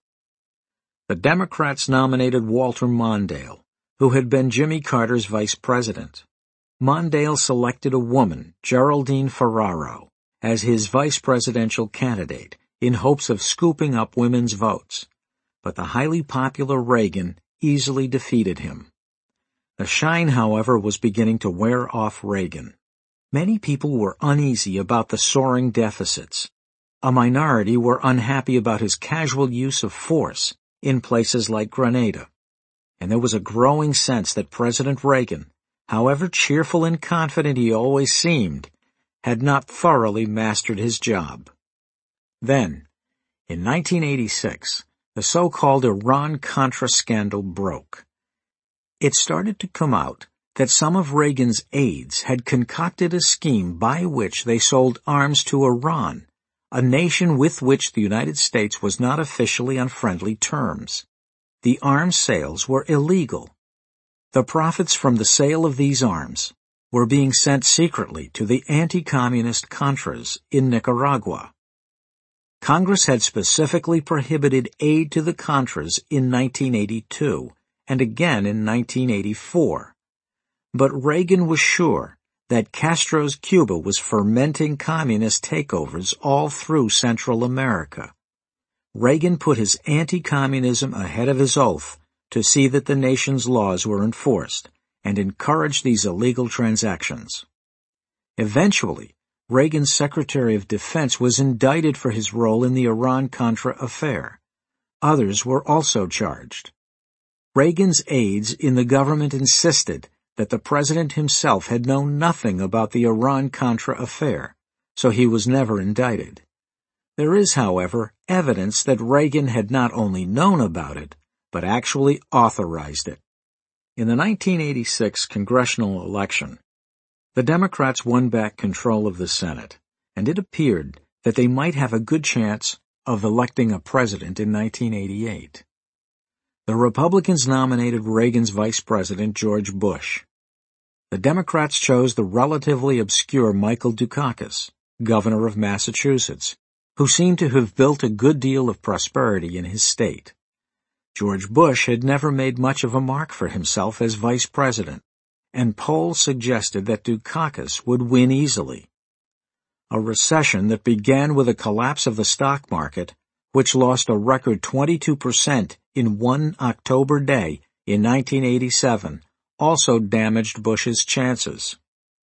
The Democrats nominated Walter Mondale, who had been Jimmy Carter's vice president. Mondale selected a woman, Geraldine Ferraro, as his vice presidential candidate in hopes of scooping up women's votes. But the highly popular Reagan easily defeated him. The shine, however, was beginning to wear off Reagan. Many people were uneasy about the soaring deficits. A minority were unhappy about his casual use of force in places like Grenada. And there was a growing sense that President Reagan, however cheerful and confident he always seemed, had not thoroughly mastered his job. Then, in nineteen eighty-six, the so-called Iran-Contra scandal broke. It started to come out that some of Reagan's aides had concocted a scheme by which they sold arms to Iran, a nation with which the United States was not officially on friendly terms. The arms sales were illegal. The profits from the sale of these arms were being sent secretly to the anti-communist Contras in Nicaragua. Congress had specifically prohibited aid to the Contras in nineteen eighty-two and again in nineteen eighty-four. But Reagan was sure that Castro's Cuba was fermenting communist takeovers all through Central America. Reagan put his anti-communism ahead of his oath to see that the nation's laws were enforced and encouraged these illegal transactions. Eventually, Reagan's Secretary of Defense was indicted for his role in the Iran-Contra affair. Others were also charged. Reagan's aides in the government insisted that the president himself had known nothing about the Iran-Contra affair, so he was never indicted. There is, however, evidence that Reagan had not only known about it, but actually authorized it. In the nineteen eighty-six congressional election, the Democrats won back control of the Senate, and it appeared that they might have a good chance of electing a president in nineteen eighty-eight. The Republicans nominated Reagan's vice president, George Bush. The Democrats chose the relatively obscure Michael Dukakis, governor of Massachusetts, who seemed to have built a good deal of prosperity in his state. George Bush had never made much of a mark for himself as vice president, and polls suggested that Dukakis would win easily. A recession that began with a collapse of the stock market, which lost a record twenty-two percent in one October day in nineteen eighty-seven, also damaged Bush's chances.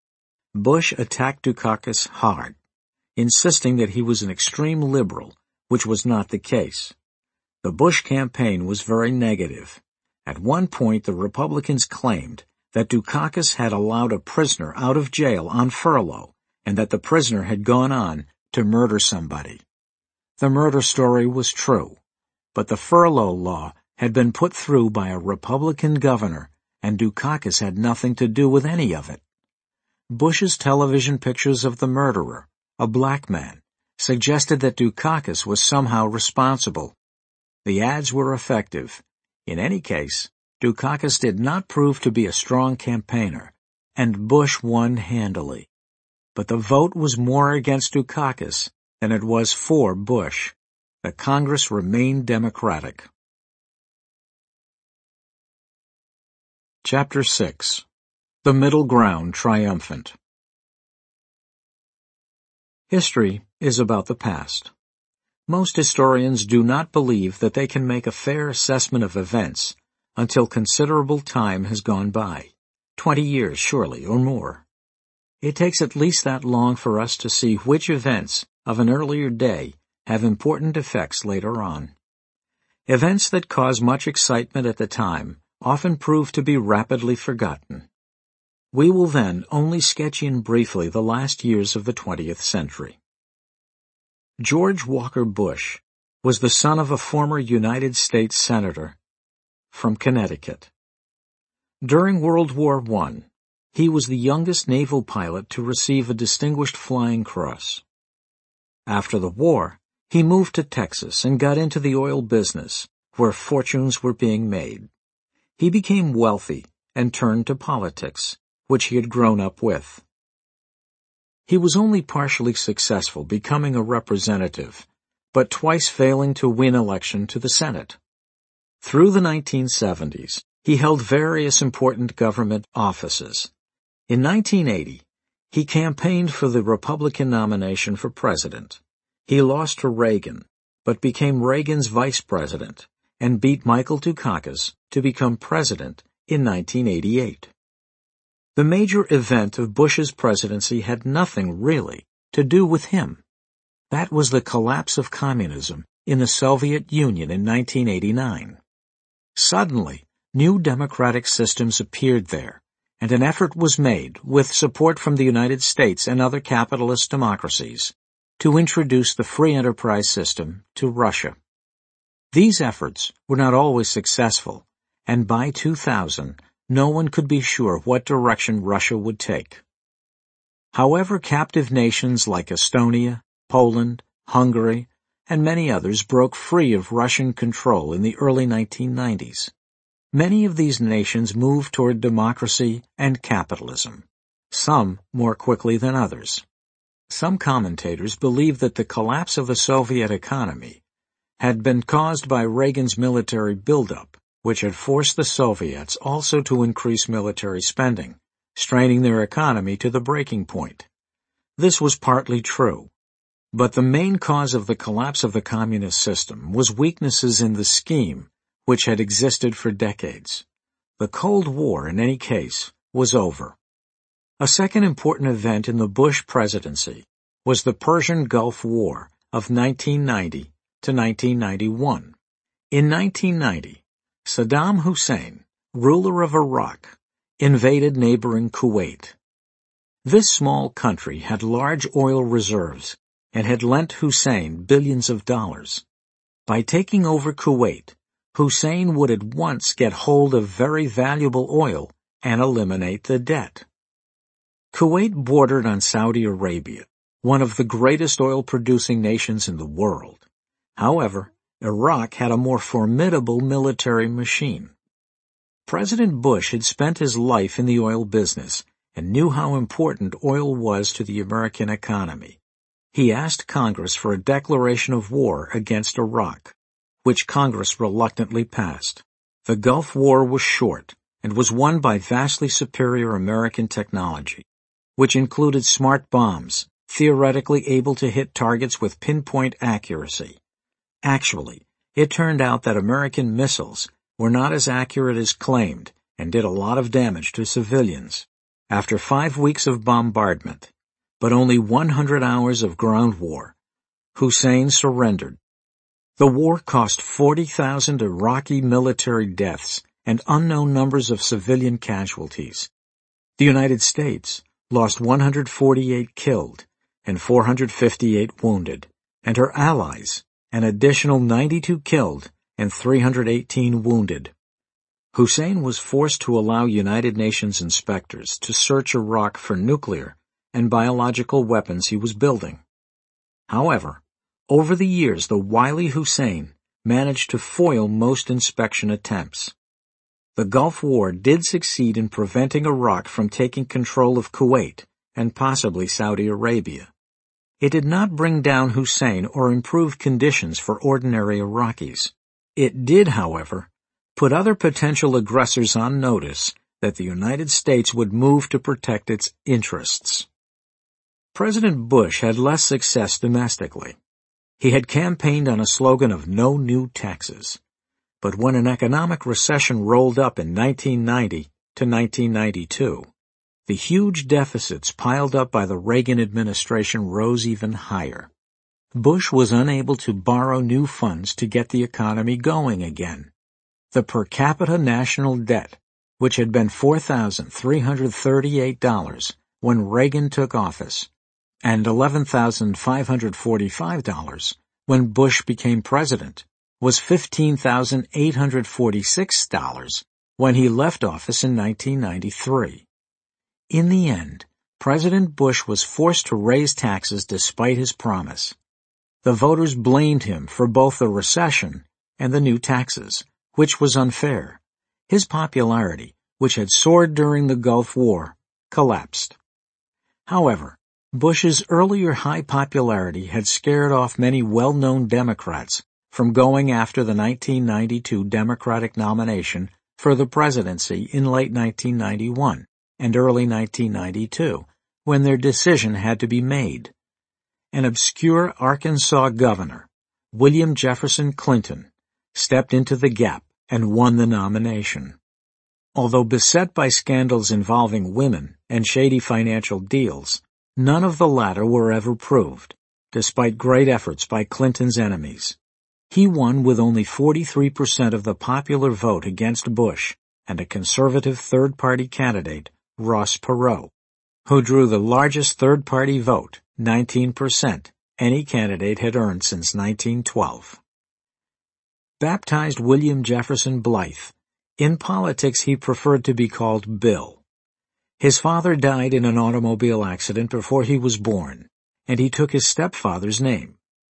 Bush attacked Dukakis hard, insisting that he was an extreme liberal, which was not the case. The Bush campaign was very negative, At one point, the Republicans claimed that Dukakis had allowed a prisoner out of jail on furlough and that the prisoner had gone on to murder somebody. The murder story was true, but the furlough law had been put through by a Republican governor, and Dukakis had nothing to do with any of it. Bush's television pictures of the murderer, a black man, suggested that Dukakis was somehow responsible. The ads were effective. In any case, Dukakis did not prove to be a strong campaigner, and Bush won handily. But the vote was more against Dukakis than it was for Bush. The Congress remained Democratic. Chapter six. The Middle Ground Triumphant. History is about the past. Most historians do not believe that they can make a fair assessment of events until considerable time has gone by, twenty years surely or more. It takes at least that long for us to see which events of an earlier day have important effects later on. Events that cause much excitement at the time often prove to be rapidly forgotten. We will then only sketch in briefly the last years of the twentieth century. George Walker Bush was the son of a former United States Senator from Connecticut. During World War One, he was the youngest naval pilot to receive a Distinguished Flying Cross. After the war, he moved to Texas and got into the oil business, where fortunes were being made. He became wealthy and turned to politics, which he had grown up with. He was only partially successful, becoming a representative, but twice failing to win election to the Senate. Through the nineteen seventies, he held various important government offices. In nineteen eighty, he campaigned for the Republican nomination for president. He lost to Reagan, but became Reagan's vice president and beat Michael Dukakis to become president in nineteen eighty-eight. The major event of Bush's presidency had nothing, really, to do with him. That was the collapse of communism in the Soviet Union in nineteen eighty-nine. Suddenly, new democratic systems appeared there, and an effort was made, with support from the United States and other capitalist democracies, to introduce the free enterprise system to Russia. These efforts were not always successful, and by two thousand, no one could be sure what direction Russia would take. However, captive nations like Estonia, Poland, Hungary, and many others broke free of Russian control in the early nineteen nineties. Many of these nations moved toward democracy and capitalism, some more quickly than others. Some commentators believe that the collapse of the Soviet economy had been caused by Reagan's military buildup, which had forced the Soviets also to increase military spending, straining their economy to the breaking point. This was partly true, but the main cause of the collapse of the communist system was weaknesses in the scheme which had existed for decades. The Cold War, in any case, was over. A second important event in the Bush presidency was the Persian Gulf War of nineteen ninety to nineteen ninety-one. In nineteen ninety, Saddam Hussein, ruler of Iraq, invaded neighboring Kuwait. This small country had large oil reserves and had lent Hussein billions of dollars. By taking over Kuwait, Hussein would at once get hold of very valuable oil and eliminate the debt. Kuwait bordered on Saudi Arabia, one of the greatest oil-producing nations in the world. However, Iraq had a more formidable military machine. President Bush had spent his life in the oil business and knew how important oil was to the American economy. He asked Congress for a declaration of war against Iraq, which Congress reluctantly passed. The Gulf War was short and was won by vastly superior American technology, which included smart bombs, theoretically able to hit targets with pinpoint accuracy. Actually, it turned out that American missiles were not as accurate as claimed and did a lot of damage to civilians. After five weeks of bombardment, but only one hundred hours of ground war, Hussein surrendered. The war cost forty thousand Iraqi military deaths and unknown numbers of civilian casualties. The United States lost one hundred forty-eight killed and four hundred fifty-eight wounded, and her allies an additional ninety-two killed and three hundred eighteen wounded. Hussein was forced to allow United Nations inspectors to search Iraq for nuclear and biological weapons he was building. However, over the years the wily Hussein managed to foil most inspection attempts. The Gulf War did succeed in preventing Iraq from taking control of Kuwait and possibly Saudi Arabia. It did not bring down Hussein or improve conditions for ordinary Iraqis. It did, however, put other potential aggressors on notice that the United States would move to protect its interests. President Bush had less success domestically. He had campaigned on a slogan of no new taxes. But when an economic recession rolled up in nineteen ninety to nineteen ninety-two, the huge deficits piled up by the Reagan administration rose even higher. Bush was unable to borrow new funds to get the economy going again. The per capita national debt, which had been four thousand three hundred thirty-eight dollars when Reagan took office, and eleven thousand five hundred forty-five dollars when Bush became president, was fifteen thousand eight hundred forty-six dollars when he left office in nineteen ninety-three. In the end, President Bush was forced to raise taxes despite his promise. The voters blamed him for both the recession and the new taxes, which was unfair. His popularity, which had soared during the Gulf War, collapsed. However, Bush's earlier high popularity had scared off many well-known Democrats from going after the nineteen ninety-two Democratic nomination for the presidency in late nineteen ninety-one and early nineteen ninety-two, when their decision had to be made. An obscure Arkansas governor, William Jefferson Clinton, stepped into the gap and won the nomination. Although beset by scandals involving women and shady financial deals, none of the latter were ever proved, despite great efforts by Clinton's enemies. He won with only forty-three percent of the popular vote against Bush and a conservative third-party candidate, Ross Perot, who drew the largest third-party vote, nineteen percent, any candidate had earned since nineteen twelve. Baptized William Jefferson Blythe, in politics he preferred to be called Bill. His father died in an automobile accident before he was born, and he took his stepfather's name.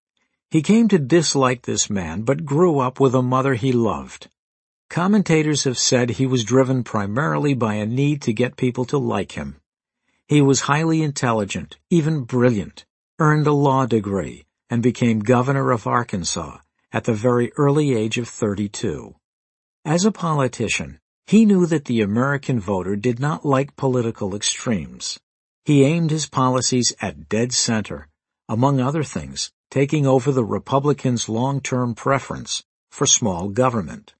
He came to dislike this man, but grew up with a mother he loved. Commentators have said he was driven primarily by a need to get people to like him. He was highly intelligent, even brilliant, earned a law degree, and became governor of Arkansas at the very early age of thirty-two. As a politician, he knew that the American voter did not like political extremes. He aimed his policies at dead center, among other things, taking over the Republicans' long-term preference for small government.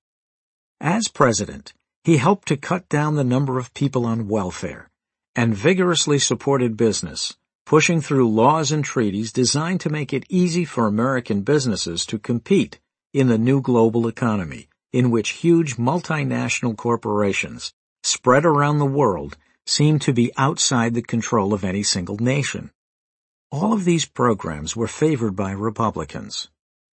As president, he helped to cut down the number of people on welfare and vigorously supported business, pushing through laws and treaties designed to make it easy for American businesses to compete in the new global economy, in which huge multinational corporations spread around the world seem to be outside the control of any single nation. All of these programs were favored by Republicans.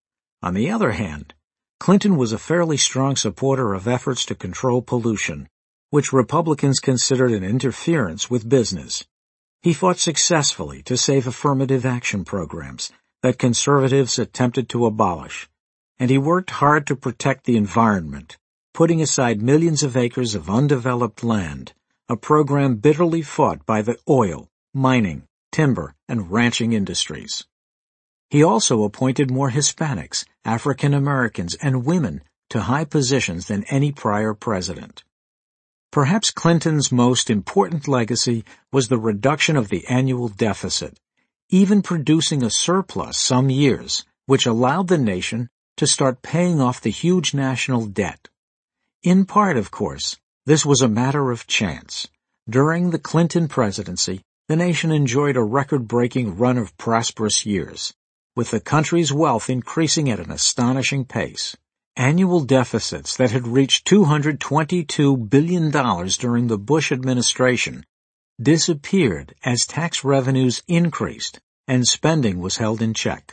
On the other hand, Clinton was a fairly strong supporter of efforts to control pollution, which Republicans considered an interference with business. He fought successfully to save affirmative action programs that conservatives attempted to abolish, and he worked hard to protect the environment, putting aside millions of acres of undeveloped land, a program bitterly fought by the oil, mining, timber, and ranching industries. He also appointed more Hispanics, African Americans, and women to high positions than any prior president. Perhaps Clinton's most important legacy was the reduction of the annual deficit, even producing a surplus some years, which allowed the nation to start paying off the huge national debt. In part, of course, this was a matter of chance. During the Clinton presidency, the nation enjoyed a record-breaking run of prosperous years, with the country's wealth increasing at an astonishing pace, Annual deficits that had reached two hundred twenty-two billion dollars during the Bush administration disappeared as tax revenues increased and spending was held in check.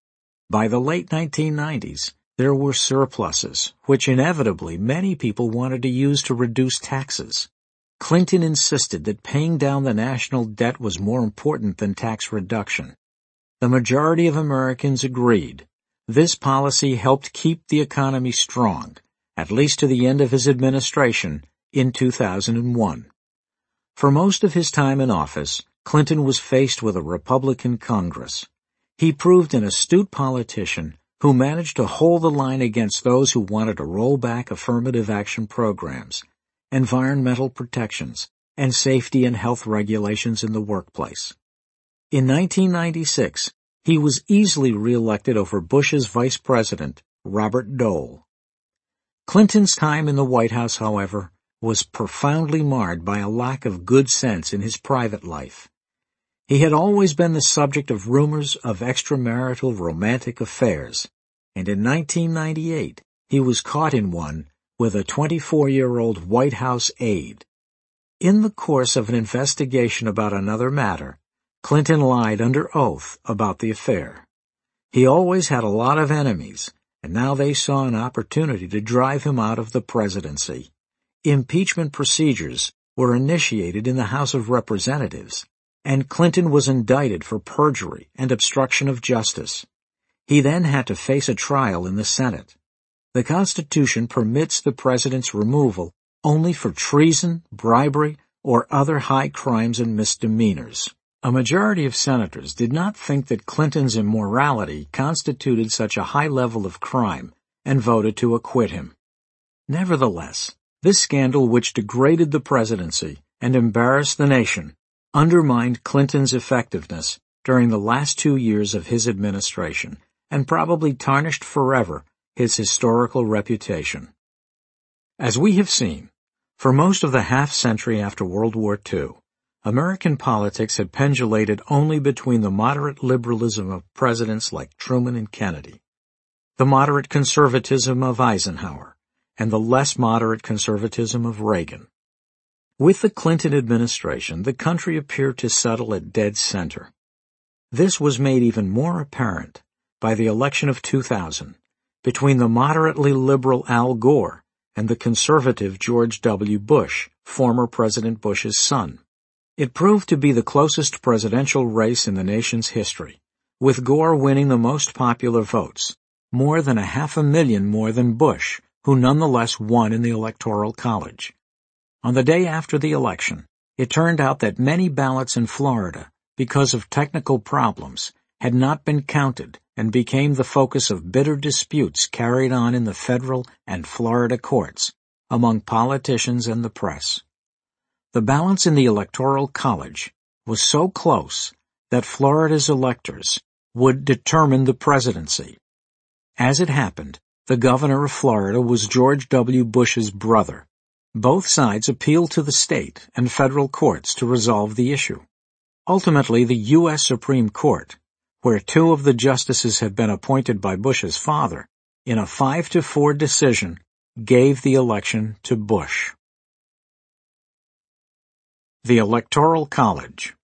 By the late nineteen nineties, there were surpluses, which inevitably many people wanted to use to reduce taxes. Clinton insisted that paying down the national debt was more important than tax reduction. The majority of Americans agreed. This policy helped keep the economy strong, at least to the end of his administration in two thousand one. For most of his time in office, Clinton was faced with a Republican Congress. He proved an astute politician who managed to hold the line against those who wanted to roll back affirmative action programs, environmental protections, and safety and health regulations in the workplace. In nineteen ninety-six, he was easily reelected over Bush's vice president, Robert Dole. Clinton's time in the White House, however, was profoundly marred by a lack of good sense in his private life. He had always been the subject of rumors of extramarital romantic affairs, and in nineteen ninety-eight he was caught in one with a twenty-four-year-old White House aide. In the course of an investigation about another matter, Clinton lied under oath about the affair. He always had a lot of enemies, and now they saw an opportunity to drive him out of the presidency. Impeachment procedures were initiated in the House of Representatives, and Clinton was indicted for perjury and obstruction of justice. He then had to face a trial in the Senate. The Constitution permits the president's removal only for treason, bribery, or other high crimes and misdemeanors. A majority of senators did not think that Clinton's immorality constituted such a high level of crime and voted to acquit him. Nevertheless, this scandal, which degraded the presidency and embarrassed the nation, undermined Clinton's effectiveness during the last two years of his administration and probably tarnished forever his historical reputation. As we have seen, for most of the half-century after World War Two, American politics had pendulated only between the moderate liberalism of presidents like Truman and Kennedy, the moderate conservatism of Eisenhower, and the less moderate conservatism of Reagan. With the Clinton administration, the country appeared to settle at dead center. This was made even more apparent by the election of two thousand, between the moderately liberal Al Gore and the conservative George W. Bush, former President Bush's son. It proved to be the closest presidential race in the nation's history, with Gore winning the most popular votes, more than a half a million more than Bush, who nonetheless won in the Electoral College. On the day after the election, it turned out that many ballots in Florida, because of technical problems, had not been counted and became the focus of bitter disputes carried on in the federal and Florida courts among politicians and the press. The balance in the Electoral College was so close that Florida's electors would determine the presidency. As it happened, the governor of Florida was George W. Bush's brother. Both sides appealed to the state and federal courts to resolve the issue. Ultimately, the U S Supreme Court, where two of the justices had been appointed by Bush's father, in a five to four decision, gave the election to Bush. The Electoral College.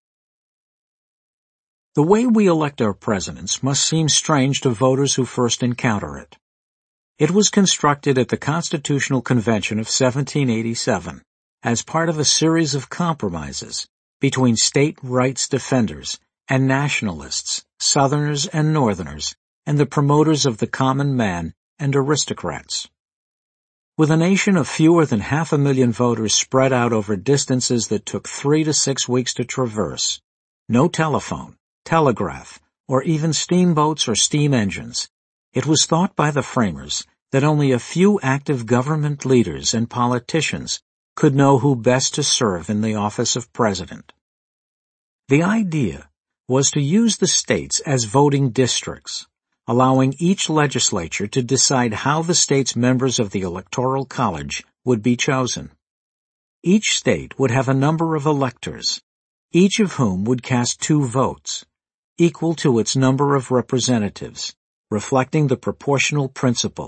The way we elect our presidents must seem strange to voters who first encounter it. It was constructed at the Constitutional Convention of seventeen eighty-seven as part of a series of compromises between state rights defenders and nationalists, Southerners and Northerners, and the promoters of the common man and aristocrats. With a nation of fewer than half a million voters spread out over distances that took three to six weeks to traverse, no telephone, telegraph, or even steamboats or steam engines, it was thought by the framers that only a few active government leaders and politicians could know who best to serve in the office of president. The idea was to use the states as voting districts, allowing each legislature to decide how the state's members of the Electoral College would be chosen. Each state would have a number of electors, each of whom would cast two votes, equal to its number of representatives, reflecting the proportional principle,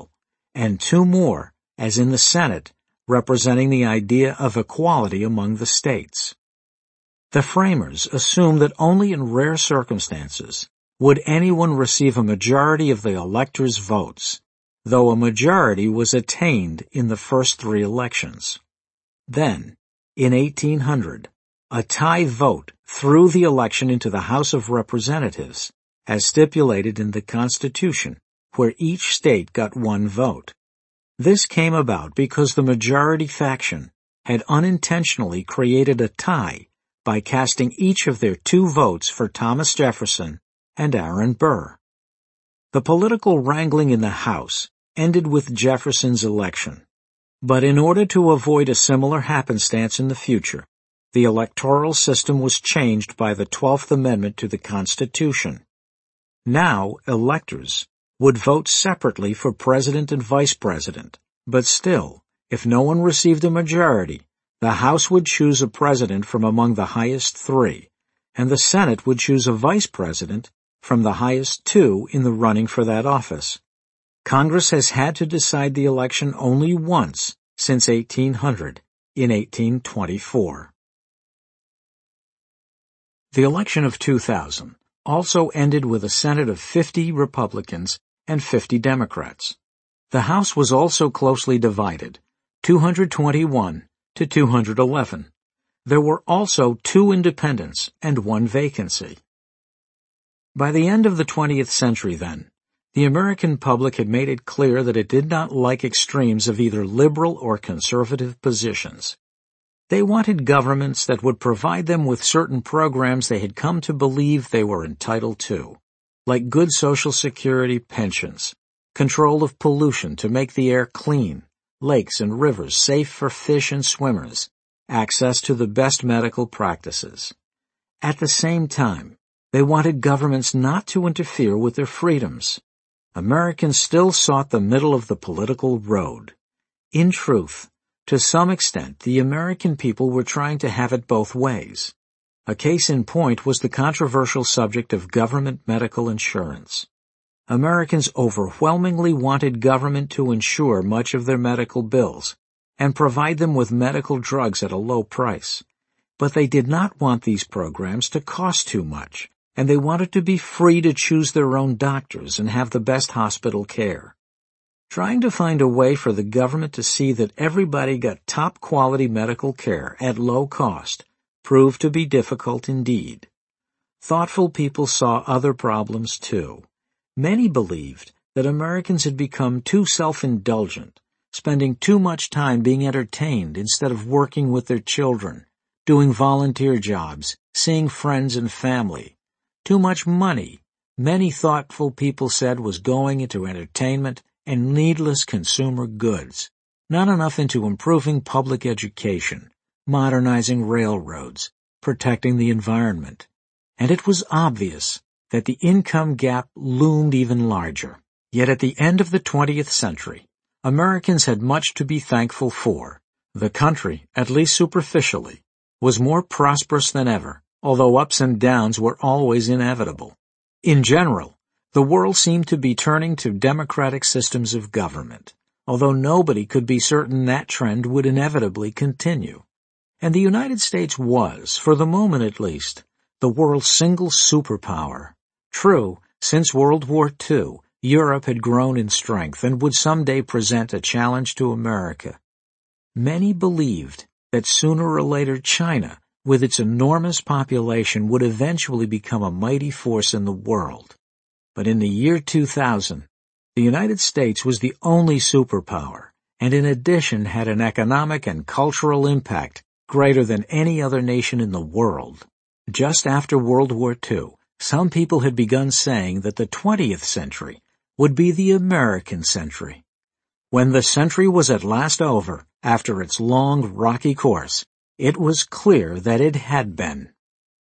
and two more, as in the Senate, representing the idea of equality among the states. The framers assumed that only in rare circumstances would anyone receive a majority of the electors' votes, though a majority was attained in the first three elections. Then, in eighteen hundred, a tie vote threw the election into the House of Representatives, as stipulated in the Constitution, where each state got one vote. This came about because the majority faction had unintentionally created a tie by casting each of their two votes for Thomas Jefferson and Aaron Burr. The political wrangling in the House ended with Jefferson's election, but in order to avoid a similar happenstance in the future, the electoral system was changed by the Twelfth Amendment to the Constitution. Now, electors would vote separately for president and vice president, but still, if no one received a majority, the House would choose a president from among the highest three, and the Senate would choose a vice president from the highest two in the running for that office. Congress has had to decide the election only once since eighteen hundred, in eighteen twenty-four. The election of two thousand also ended with a Senate of fifty Republicans and fifty Democrats. The House was also closely divided, two hundred twenty-one to two hundred eleven. There were also two independents and one vacancy. By the end of the twentieth century, then, the American public had made it clear that it did not like extremes of either liberal or conservative positions. They wanted governments that would provide them with certain programs they had come to believe they were entitled to, like good Social Security pensions, control of pollution to make the air clean, lakes and rivers safe for fish and swimmers, access to the best medical practices. At the same time, they wanted governments not to interfere with their freedoms. Americans still sought the middle of the political road. In truth, to some extent, the American people were trying to have it both ways. A case in point was the controversial subject of government medical insurance. Americans overwhelmingly wanted government to insure much of their medical bills and provide them with medical drugs at a low price. But they did not want these programs to cost too much, and they wanted to be free to choose their own doctors and have the best hospital care. Trying to find a way for the government to see that everybody got top-quality medical care at low cost proved to be difficult indeed. Thoughtful people saw other problems too. Many believed that Americans had become too self-indulgent, spending too much time being entertained instead of working with their children, doing volunteer jobs, seeing friends and family. Too much money, many thoughtful people said, was going into entertainment and needless consumer goods, not enough into improving public education, modernizing railroads, protecting the environment. And it was obvious that the income gap loomed even larger. Yet at the end of the twentieth century, Americans had much to be thankful for. The country, at least superficially, was more prosperous than ever, although ups and downs were always inevitable. In general, the world seemed to be turning to democratic systems of government, although nobody could be certain that trend would inevitably continue. And the United States was, for the moment at least, the world's single superpower. True, since World War Two, Europe had grown in strength and would someday present a challenge to America. Many believed that sooner or later China, with its enormous population, would eventually become a mighty force in the world. But in the year two thousand, the United States was the only superpower, and in addition had an economic and cultural impact greater than any other nation in the world. Just after World War Two, some people had begun saying that the twentieth century would be the American century. When the century was at last over, after its long, rocky course, it was clear that it had been.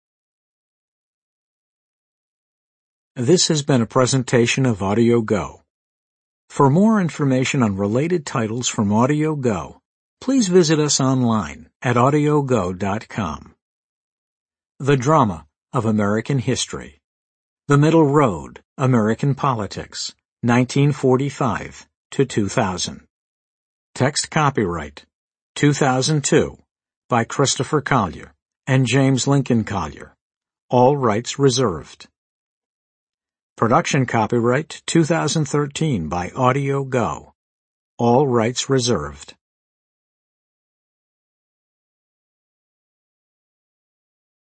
This has been a presentation of Audio Go. For more information on related titles from Audio Go, please visit us online at audio go dot com. The Drama of American History. The Middle Road, American Politics, nineteen forty-five to two thousand. Text copyright two thousand two by Christopher Collier and James Lincoln Collier. All rights reserved. Production copyright two thousand thirteen by Audio Go. All rights reserved.